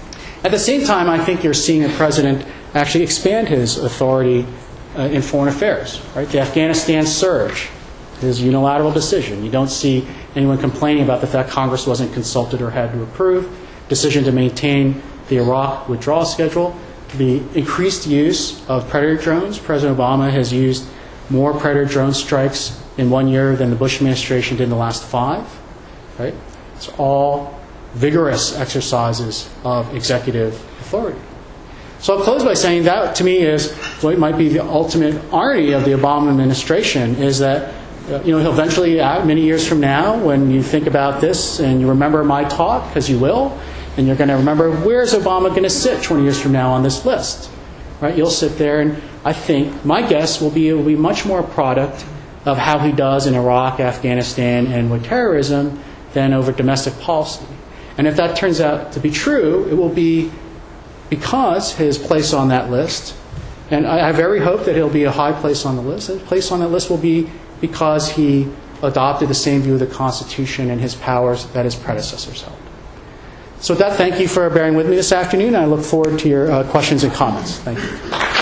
At the same time, I think you're seeing the president actually expand his authority in foreign affairs. Right? The Afghanistan surge, his unilateral decision. You don't see anyone complaining about the fact Congress wasn't consulted or had to approve. Decision to maintain the Iraq withdrawal schedule. The increased use of Predator drones. President Obama has used more Predator drone strikes in 1 year than the Bush administration did in the last 5. Right? It's all vigorous exercises of executive authority. So I'll close by saying that, to me, is what might be the ultimate irony of the Obama administration, is that he'll eventually, many years from now, when you think about this and you remember my talk, because you will, and you're going to remember, where's Obama going to sit 20 years from now on this list? Right? You'll sit there, and I think, my guess will be it will be much more a product of how he does in Iraq, Afghanistan, and with terrorism than over domestic policy. And if that turns out to be true, it will be because his place on that list, and I have every hope that he'll be a high place on the list, and his place on that list will be because he adopted the same view of the Constitution and his powers that his predecessors held. So with that, thank you for bearing with me this afternoon. I look forward to your questions and comments. Thank you.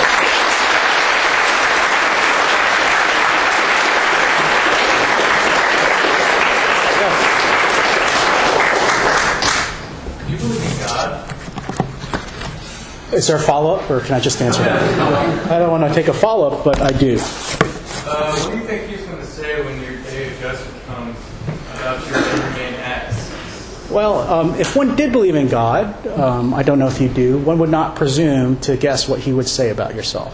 Is there a follow-up, or can I just answer that? I don't want to take a follow-up, but I do. What do you think he's going to say when your day of judgment comes about your everyman acts? Well, if one did believe in God, I don't know if you do, one would not presume to guess what he would say about yourself.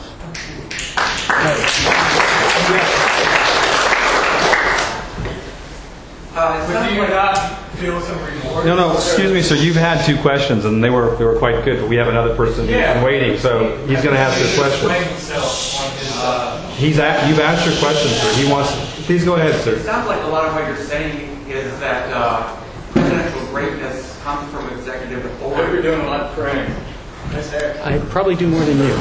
But do you not feel some remorse? No, excuse me, sir. You've had 2 questions, and they were quite good, but we have another person waiting, so he's going to ask his question. You've asked your question, sir. He wants. Please go ahead, sir. It sounds like a lot of what you're saying is that presidential greatness comes from executive authority. What you're doing a lot of praying. I probably do more than you.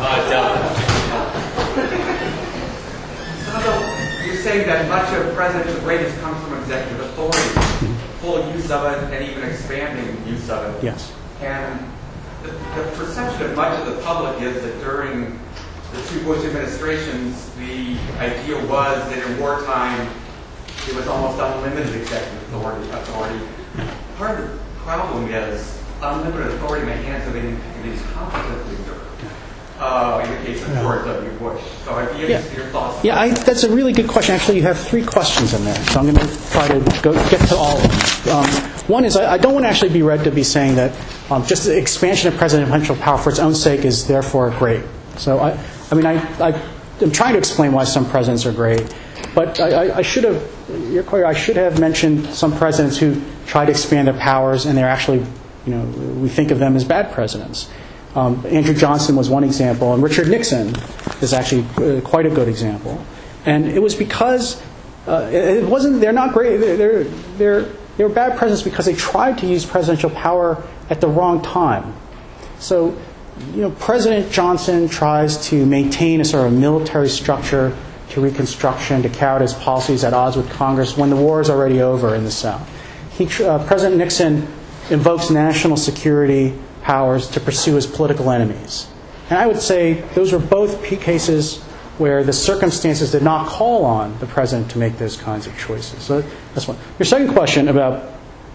You're saying that much of presidential greatness comes from executive authority, full use of it, and even expanding use of it. Yes. And the perception of much of the public is that during the 2 Bush administrations, the idea was that in wartime, it was almost unlimited executive authority. Part of the problem is unlimited authority in the hands of an incompetent leader. In the case of George W. Bush. So I'd be interested in your thoughts. Yeah, that's a really good question. Actually, you have 3 questions in there, so I'm going to try to get to all of them. One is I don't want to actually be read to be saying that just the expansion of presidential power for its own sake is therefore great. So I'm trying to explain why some presidents are great, but I should have. You're clear. I should have mentioned some presidents who try to expand their powers, and they're actually, we think of them as bad presidents. Andrew Johnson was one example, and Richard Nixon is actually quite a good example. And it was because it wasn't. They're not great. They were bad presidents because they tried to use presidential power at the wrong time. So, President Johnson tries to maintain a sort of military structure to Reconstruction, to carry out his policies at odds with Congress when the war is already over in the South. President Nixon invokes national security powers to pursue his political enemies. And I would say those were both cases where the circumstances did not call on the president to make those kinds of choices. So that's one. Your second question about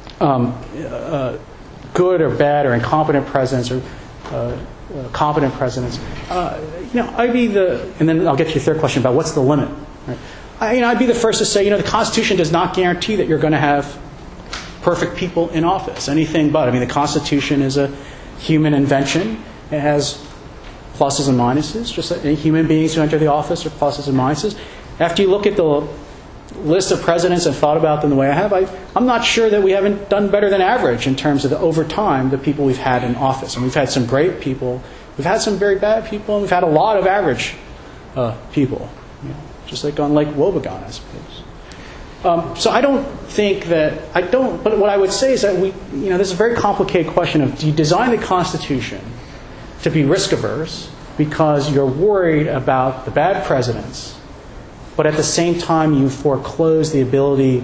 good or bad or incompetent presidents or competent presidents, I'd be and then I'll get to your third question about what's the limit. Right? I'd be the first to say, the Constitution does not guarantee that you're going to have perfect people in office. Anything but. The Constitution is a human invention. It has pluses and minuses, just like any human beings who enter the office are pluses and minuses. After you look at the list of presidents and thought about them the way I have, I'm not sure that we haven't done better than average in terms of over time the people we've had in office. And we've had some great people, we've had some very bad people, and we've had a lot of average people, just like on Lake Wobegon, I suppose. So I don't think that, but what I would say is that this is a very complicated question of, do you design the Constitution to be risk averse because you're worried about the bad presidents, but at the same time you foreclose the ability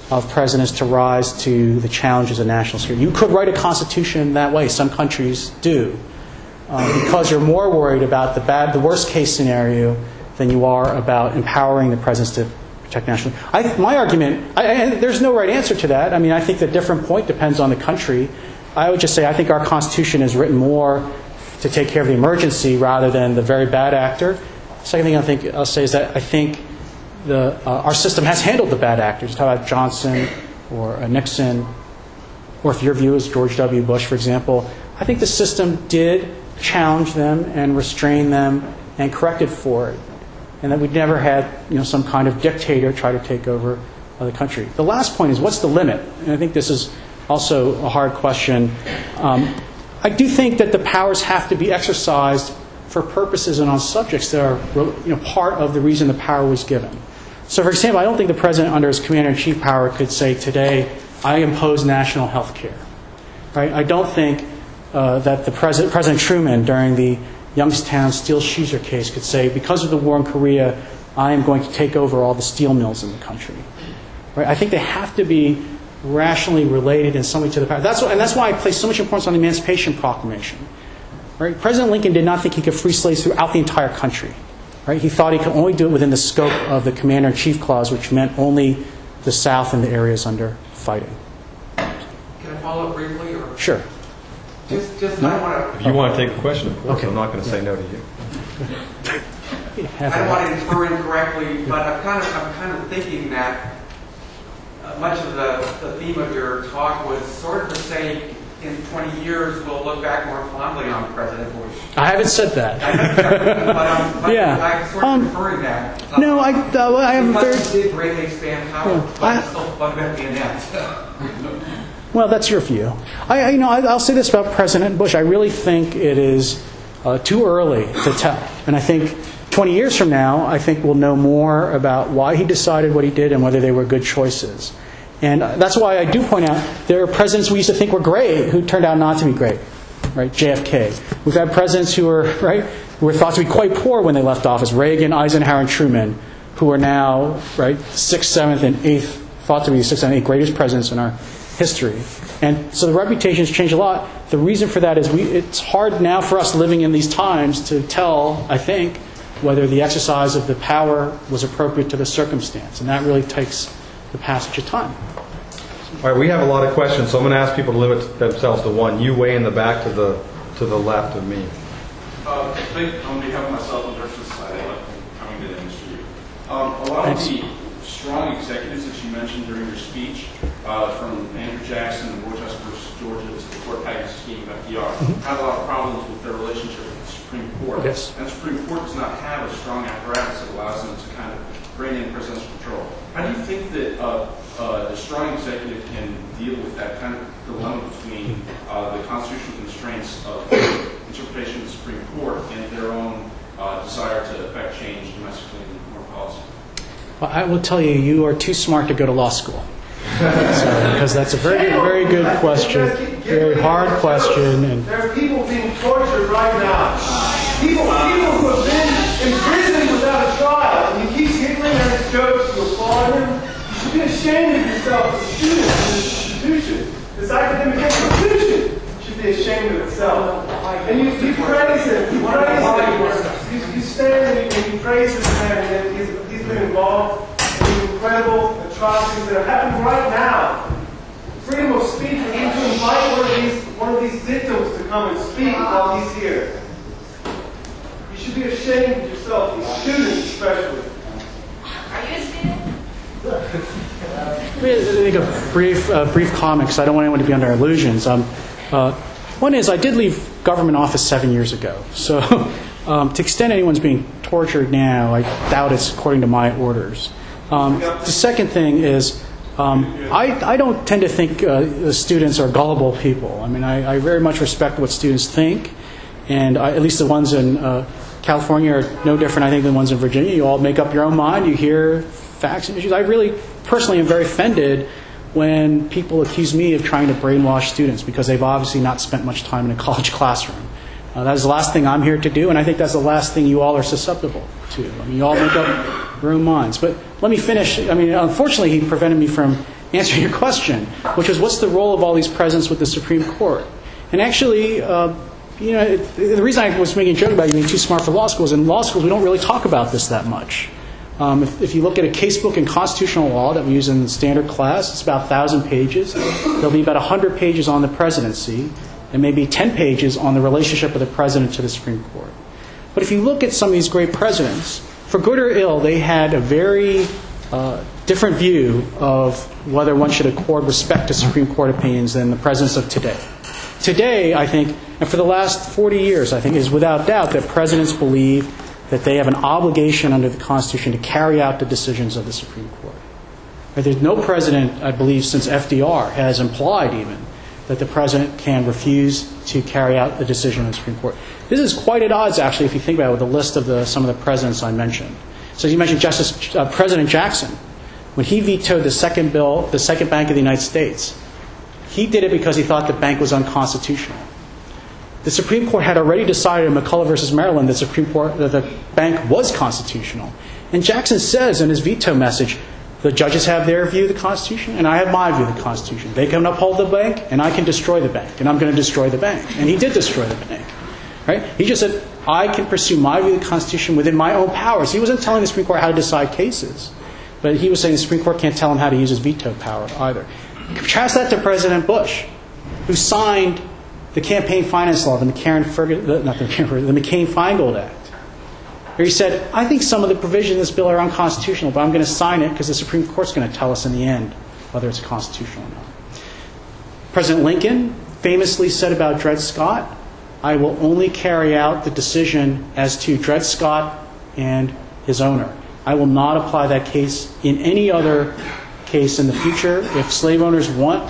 of presidents to rise to the challenges of national security. You could write a constitution that way. Some countries do. Because you're more worried about the worst case scenario than you are about empowering the presidents to protect national. My argument, there's no right answer to that. I mean, I think the different point depends on the country. I would just say I think our Constitution is written more to take care of the emergency rather than the very bad actor. Second thing I think I'll say is that I think our system has handled the bad actors. Talk about Johnson or Nixon, or if your view is George W. Bush, for example. I think the system did challenge them and restrain them and corrected for it, and that we never had some kind of dictator try to take over the country. The last point is, what's the limit? And I think this is also a hard question. I do think that the powers have to be exercised for purposes and on subjects that are part of the reason the power was given. So, for example, I don't think the president, under his commander-in-chief power, could say today, I impose national health care. Right? I don't think that President Truman, during the Youngstown steel sheazer case, could say, because of the war in Korea, I am going to take over all the steel mills in the country. Right? I think they have to be rationally related in some way to the power. That's why I place so much importance on the Emancipation Proclamation. Right? President Lincoln did not think he could free slaves throughout the entire country. Right? He thought he could only do it within the scope of the Commander-in-Chief Clause, which meant only the South and the areas under fighting. Can I follow up briefly? Or? Sure. Just No? I want If you want to take a question, of course, Okay. I'm not going to say no to you. I don't want to infer incorrectly, but I'm kind of thinking that much of the theme of your talk was sort of to say, in 20 years, we'll look back more fondly on President Bush. I haven't said that. But Yeah. I'm sort of inferring that. No, I haven't. Because he did greatly expand power, Yeah. but it's still fundamentally inept. Well, that's your view. I'll say this about President Bush. I really think it is too early to tell. And I think 20 years from now, I think we'll know more about why he decided what he did and whether they were good choices. And that's why I do point out there are presidents we used to think were great who turned out not to be great. Right? JFK. We've had presidents who were thought to be quite poor when they left office. Reagan, Eisenhower, and Truman, who are now 6th, 7th, and 8th, thought to be the 6th and 8th greatest presidents in our history. And so the reputations change a lot. The reason for that is it's hard now for us living in these times to tell, I think, whether the exercise of the power was appropriate to the circumstance. And that really takes the passage of time. All right, we have a lot of questions, so I'm going to ask people to limit themselves to one. You way in the back to the left of me. I think on behalf of myself and the rest of society, I'd like coming to the industry. A lot of the strong executives that you mentioned during your speech, from Andrew Jackson and Rochester versus Georgia to the court package scheme of FDR, had a lot of problems with their relationship with the Supreme Court. Yes. And the Supreme Court does not have a strong apparatus that allows them to kind of rein in presidential control. How do you think that a strong executive can deal with that kind of dilemma between the constitutional constraints of interpretation of the Supreme Court and their own desire to affect change domestically and more policy? Well, I will tell you, you are too smart to go to law school. Because that's a very good question, very hard question. And there are people being tortured right now. People who have been in prison without a trial. And he keeps giggling at his jokes to applaud him. You should be ashamed of yourself as a student in this institution. This academic institution should be ashamed of itself. And you praise him. You praise him. You stand and you praise this man. He's been involved in these incredible atrocities that are happening right now. Freedom of speech for him to invite one of these victims to come and speak while he's here. You should be ashamed of yourself, these students especially. Are you a student? Let me make a brief comment, because I don't want anyone to be under illusions. One is, I did leave government office 7 years ago. So to the extent anyone's being tortured now, I doubt it's according to my orders. The second thing is, I don't tend to think students are gullible people. I mean, I very much respect what students think, and at least the ones in California are no different, I think, than the ones in Virginia. You all make up your own mind. You hear facts and issues. I really, personally, am very offended when people accuse me of trying to brainwash students, because they've obviously not spent much time in a college classroom. That is the last thing I'm here to do, and I think that's the last thing you all are susceptible to. I mean, you all make up your own minds. But let me finish. I mean, unfortunately, he prevented me from answering your question, which was what's the role of all these presidents with the Supreme Court? And actually, the reason I was making a joke about you being too smart for law school is in law schools we don't really talk about this that much. If you look at a casebook in constitutional law that we use in standard class, it's about 1,000 pages. There'll be about 100 pages on the presidency and maybe 10 pages on the relationship of the president to the Supreme Court. But if you look at some of these great presidents, for good or ill, they had a very different view of whether one should accord respect to Supreme Court opinions than the presidents of today. Today, I think, and for the last 40 years, I think, is without doubt that presidents believe that they have an obligation under the Constitution to carry out the decisions of the Supreme Court. There's no president, I believe, since FDR has implied even that the president can refuse to carry out the decision of the Supreme Court. This is quite at odds, actually, if you think about it, with the list of some of the presidents I mentioned. So you mentioned President Jackson. When he vetoed the second bill, the Second Bank of the United States, he did it because he thought the bank was unconstitutional. The Supreme Court had already decided in McCulloch versus Maryland that the bank was constitutional. And Jackson says in his veto message, the judges have their view of the Constitution, and I have my view of the Constitution. They can uphold the bank, and I can destroy the bank, and I'm going to destroy the bank. And he did destroy the bank. Right? He just said, I can pursue my view of the Constitution within my own powers. He wasn't telling the Supreme Court how to decide cases, but he was saying the Supreme Court can't tell him how to use his veto power either. Contrast that to President Bush, who signed the campaign finance law, the McCain-Feingold Act, where he said, I think some of the provisions in this bill are unconstitutional, but I'm going to sign it because the Supreme Court's going to tell us in the end whether it's constitutional or not. President Lincoln famously said about Dred Scott, I will only carry out the decision as to Dred Scott and his owner. I will not apply that case in any other case in the future. If slave owners want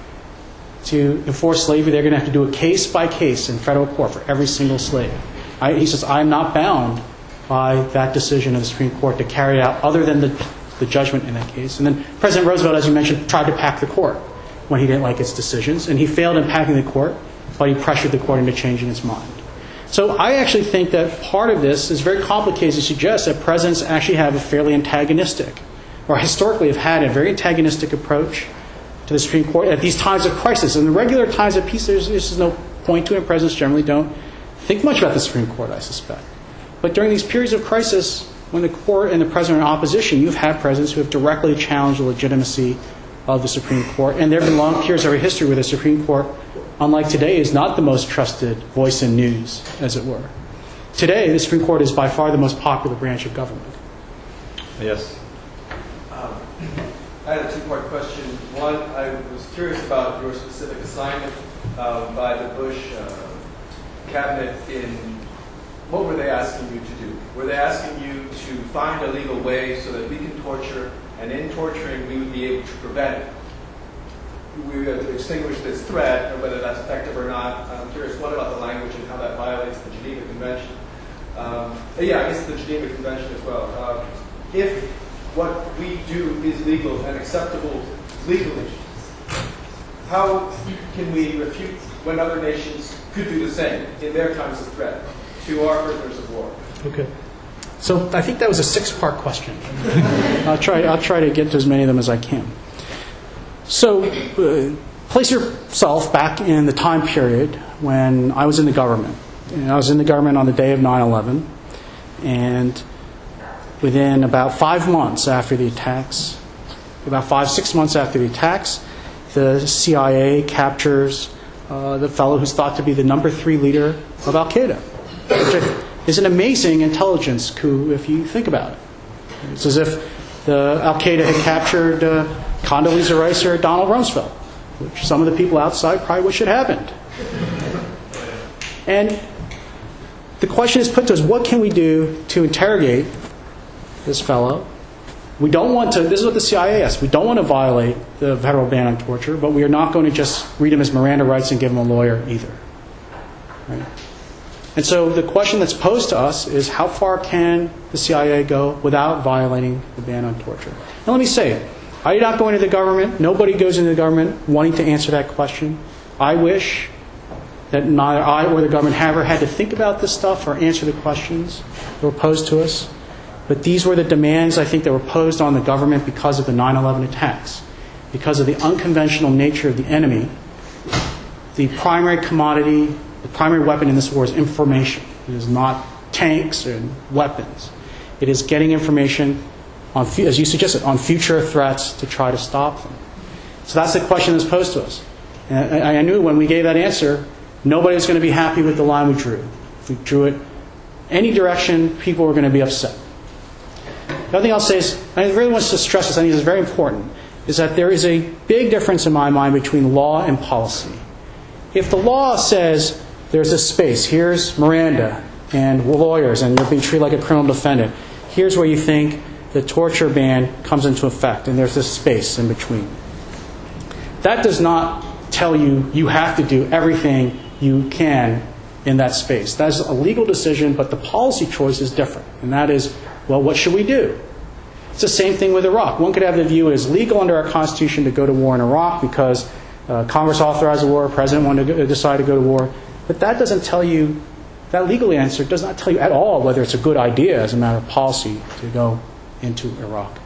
to enforce slavery, they're going to have to do a case by case in federal court for every single slave. He says, I'm not bound by that decision of the Supreme Court to carry out other than the judgment in that case. And then President Roosevelt, as you mentioned, tried to pack the court when he didn't like its decisions. And he failed in packing the court, but he pressured the court into changing its mind. So I actually think that part of this is very complicated to suggest that presidents actually have a fairly antagonistic, or historically have had a very antagonistic approach to the Supreme Court at these times of crisis. In the regular times of peace, there's no point to it. Presidents generally don't think much about the Supreme Court, I suspect. But during these periods of crisis, when the court and the president are in opposition, you've had presidents who have directly challenged the legitimacy of the Supreme Court. And there have been long periods of our history where the Supreme Court, unlike today, is not the most trusted voice in news, as it were. Today, the Supreme Court is by far the most popular branch of government. Yes. I had a two-part question. One, I was curious about your specific assignment by the Bush cabinet in what were they asking you to do? Were they asking you to find a legal way so that we can torture, and in torturing we would be able to prevent it? We would have to extinguish this threat, and whether that's effective or not. I'm curious, what about the language and how that violates the Geneva Convention? I guess the Geneva Convention as well. If what we do is legal and acceptable legally, how can we refute when other nations could do the same in their times of threat to our prisoners of war? Okay. So I think that was a 6-part question. I'll try to get to as many of them as I can. So place yourself back in the time period when I was in the government. And I was in the government on the day of 9/11, and within about 5 months after the attacks, about 5-6 months after the attacks, the CIA captures the fellow who's thought to be the number 3 leader of Al-Qaeda, which is an amazing intelligence coup if you think about it. It's as if the Al-Qaeda had captured Condoleezza Rice or Donald Rumsfeld, which some of the people outside probably wish had happened. And the question is put to us, what can we do to interrogate this fellow? We don't want to, this is what the CIA asks, we don't want to violate the federal ban on torture, but we are not going to just read him his Miranda rights and give him a lawyer either. Right? And so the question that's posed to us is, how far can the CIA go without violating the ban on torture? Now let me say, I did not go into the government. Nobody goes into the government wanting to answer that question. I wish that neither I or the government ever had to think about this stuff or answer the questions that were posed to us. But these were the demands, I think, that were posed on the government because of the 9/11 attacks. because of the unconventional nature of the enemy, the primary commodity, the primary weapon in this war is information. It is not tanks and weapons. It is getting information, on, as you suggested, on future threats to try to stop them. So that's the question that's posed to us. And I knew when we gave that answer, nobody was going to be happy with the line we drew. If we drew it any direction, people were going to be upset. The other thing I'll say is, and I really want to stress this, I think this is very important, is that there is a big difference in my mind between law and policy. If the law says there's a space, here's Miranda and lawyers, and you're being treated like a criminal defendant, here's where you think the torture ban comes into effect, and there's this space in between. That does not tell you you have to do everything you can in that space. That is a legal decision, but the policy choice is different, and that is, well, what should we do? It's the same thing with Iraq. One could have the view it is legal under our Constitution to go to war in Iraq because Congress authorized the war, the President wanted to decide to go to war. But that doesn't tell you, that legal answer does not tell you at all whether it's a good idea as a matter of policy to go into Iraq.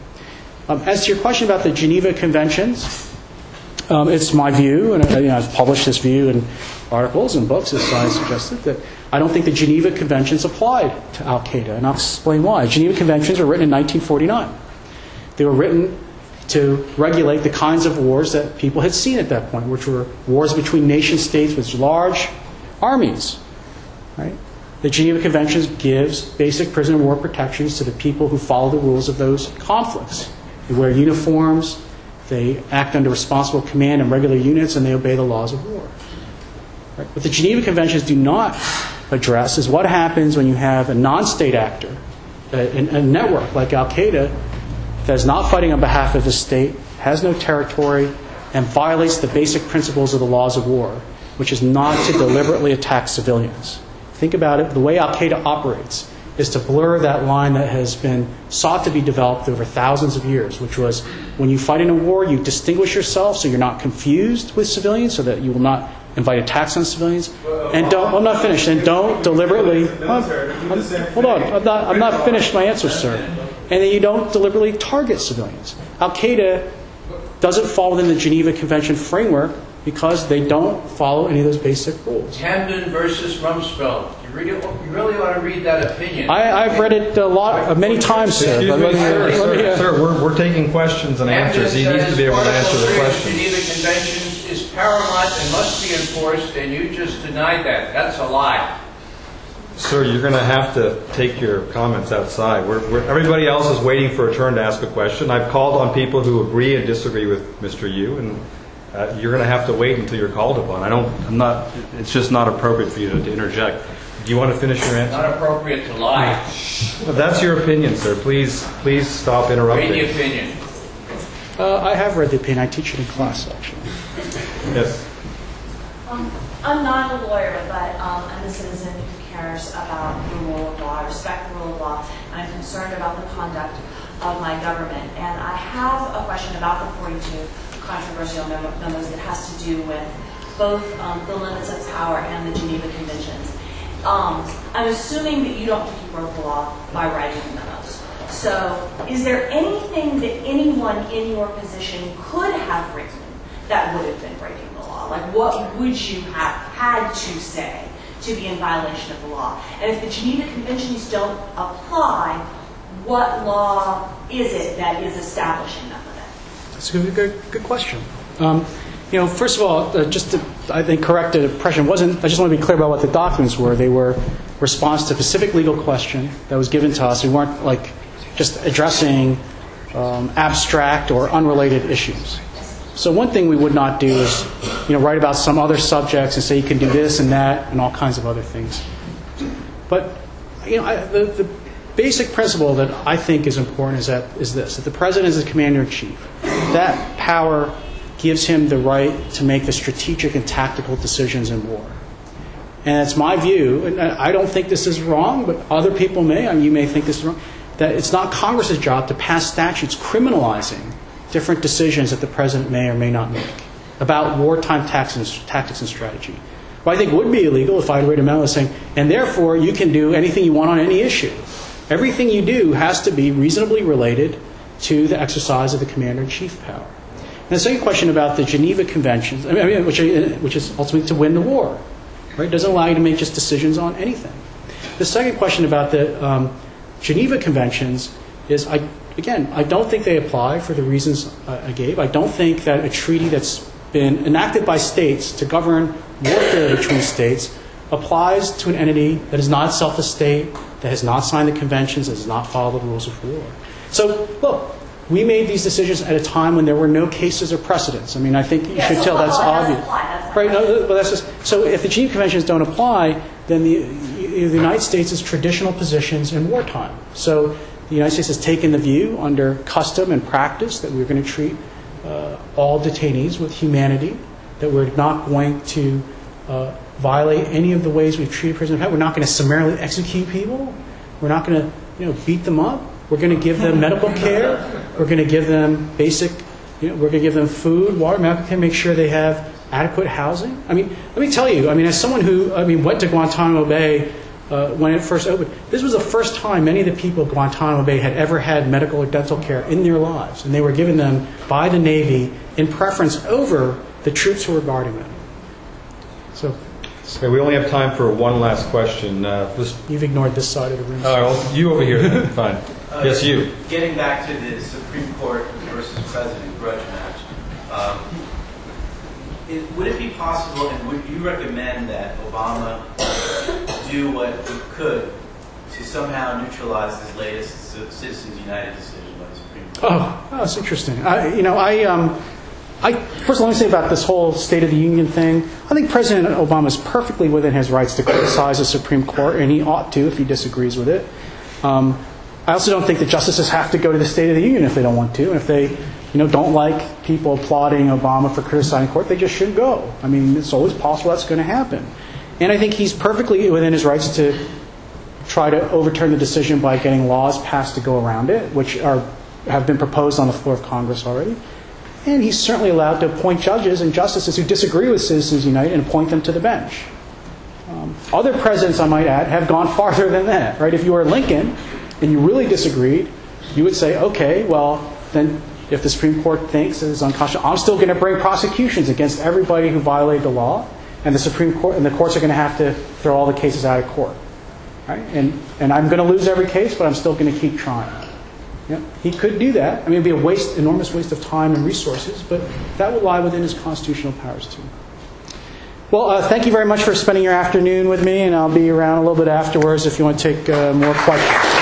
As to your question about the Geneva Conventions, it's my view, and I've published this view in articles and books, as I suggested, that I don't think the Geneva Conventions applied to al-Qaeda, and I'll explain why. Geneva Conventions were written in 1949. They were written to regulate the kinds of wars that people had seen at that point, which were wars between nation states with large armies. Right? The Geneva Conventions gives basic prisoner of war protections to the people who follow the rules of those conflicts. They wear uniforms, they act under responsible command in regular units, and they obey the laws of war. Right? What the Geneva Conventions do not address is what happens when you have a non-state actor, a network like al-Qaeda, that is not fighting on behalf of the state, has no territory, and violates the basic principles of the laws of war, which is not to deliberately attack civilians. Think about it. The way al-Qaeda operates is to blur that line that has been sought to be developed over thousands of years, which was when you fight in a war, you distinguish yourself so you're not confused with civilians, so that you will not invite attacks on civilians. And don't, I'm not finished, and don't deliberately, hold on, I'm not finished my answer, sir. And then you don't deliberately target civilians. Al-Qaeda doesn't fall within the Geneva Convention framework because they don't follow any of those basic rules. Camden versus Rumsfeld. You really ought to read that opinion. I've read it many times, sir. Sir, we're taking questions and answers. He needs to be able to answer the questions. Geneva Conventions is paramount and must be enforced, and you just denied that. That's a lie. Sir, you're going to have to take your comments outside. Everybody else is waiting for a turn to ask a question. I've called on people who agree and disagree with Mr. Yu, and you're going to have to wait until you're called upon. It's just not appropriate for you to interject. Do you want to finish your answer? Not appropriate to lie. Well, that's your opinion, sir. Please stop interrupting. Read the opinion. I have read the opinion. I teach it in class, actually. Yes. I'm not a lawyer, but I'm a citizen who cares about the rule of law. I respect the rule of law. And I'm concerned about the conduct of my government. And I have a question about the 42 controversial memos that has to do with both the limits of power and the Geneva Conventions. I'm assuming that you don't think you broke the law by writing the memos. So is there anything that anyone in your position could have written that would have been breaking the law? Like, what would you have had to say to be in violation of the law? And if the Geneva Conventions don't apply, what law is it that is establishing them with it? That's a good question. First of all, just to, I think, correct the impression, I just want to be clear about what the documents were. They were response to a specific legal question that was given to us. We weren't just addressing abstract or unrelated issues. So one thing we would not do is, write about some other subjects and say you can do this and that and all kinds of other things. But the basic principle that I think is important is this: that the president is the commander-in-chief. That power gives him the right to make the strategic and tactical decisions in war. And it's my view, and I don't think this is wrong, but other people may, you may think this is wrong, that it's not Congress's job to pass statutes criminalizing different decisions that the president may or may not make about wartime tactics and strategy. What I think would be illegal if I had written a memo saying, and therefore you can do anything you want on any issue. Everything you do has to be reasonably related to the exercise of the commander-in-chief power. And the second question about the Geneva Conventions, which is ultimately to win the war, right? It doesn't allow you to make just decisions on anything. The second question about the Geneva Conventions is, I don't think they apply for the reasons I gave. I don't think that a treaty that's been enacted by states to govern warfare between states applies to an entity that is not itself a state, that has not signed the conventions, that does not follow the rules of war. So, look, we made these decisions at a time when there were no cases or precedents. I mean, I think you should tell that's obvious. Right? No, but that's just, so if the Geneva Conventions don't apply, then the United States' traditional positions in wartime. So the United States has taken the view under custom and practice that we're going to treat all detainees with humanity, that we're not going to violate any of the ways we've treated prisoners. We're not going to summarily execute people. We're not going to beat them up. We're going to give them medical care. We're going to give them basic, we're going to give them food, water. We're going to make sure they have adequate housing. I mean, let me tell you, as someone who, went to Guantanamo Bay when it first opened, this was the first time many of the people at Guantanamo Bay had ever had medical or dental care in their lives. And they were given them by the Navy in preference over the troops who were guarding them. So, okay, we only have time for one last question. You've ignored this side of the room. Well, you over here then. Fine. Yes, you. Getting back to the Supreme Court versus President grudge match, would it be possible, and would you recommend that Obama do what he could to somehow neutralize this latest Citizens United decision by the Supreme Court? Oh, that's interesting. First, let me say about this whole State of the Union thing. I think President Obama is perfectly within his rights to criticize the Supreme Court, and he ought to if he disagrees with it. I also don't think that justices have to go to the State of the Union if they don't want to. And if they, don't like people applauding Obama for criticizing the court, they just shouldn't go. It's always possible that's going to happen. And I think he's perfectly within his rights to try to overturn the decision by getting laws passed to go around it, which have been proposed on the floor of Congress already. And he's certainly allowed to appoint judges and justices who disagree with Citizens United and appoint them to the bench. Other presidents, I might add, have gone farther than that. Right? If you were Lincoln and you really disagreed, you would say, okay, well, then if the Supreme Court thinks it's unconscionable, I'm still going to bring prosecutions against everybody who violated the law, and the Supreme Court and the courts are going to have to throw all the cases out of court. Right? And I'm going to lose every case, but I'm still going to keep trying. He could do that. It'd be a enormous waste of time and resources, but that would lie within his constitutional powers too. Well, thank you very much for spending your afternoon with me, and I'll be around a little bit afterwards if you want to take more questions.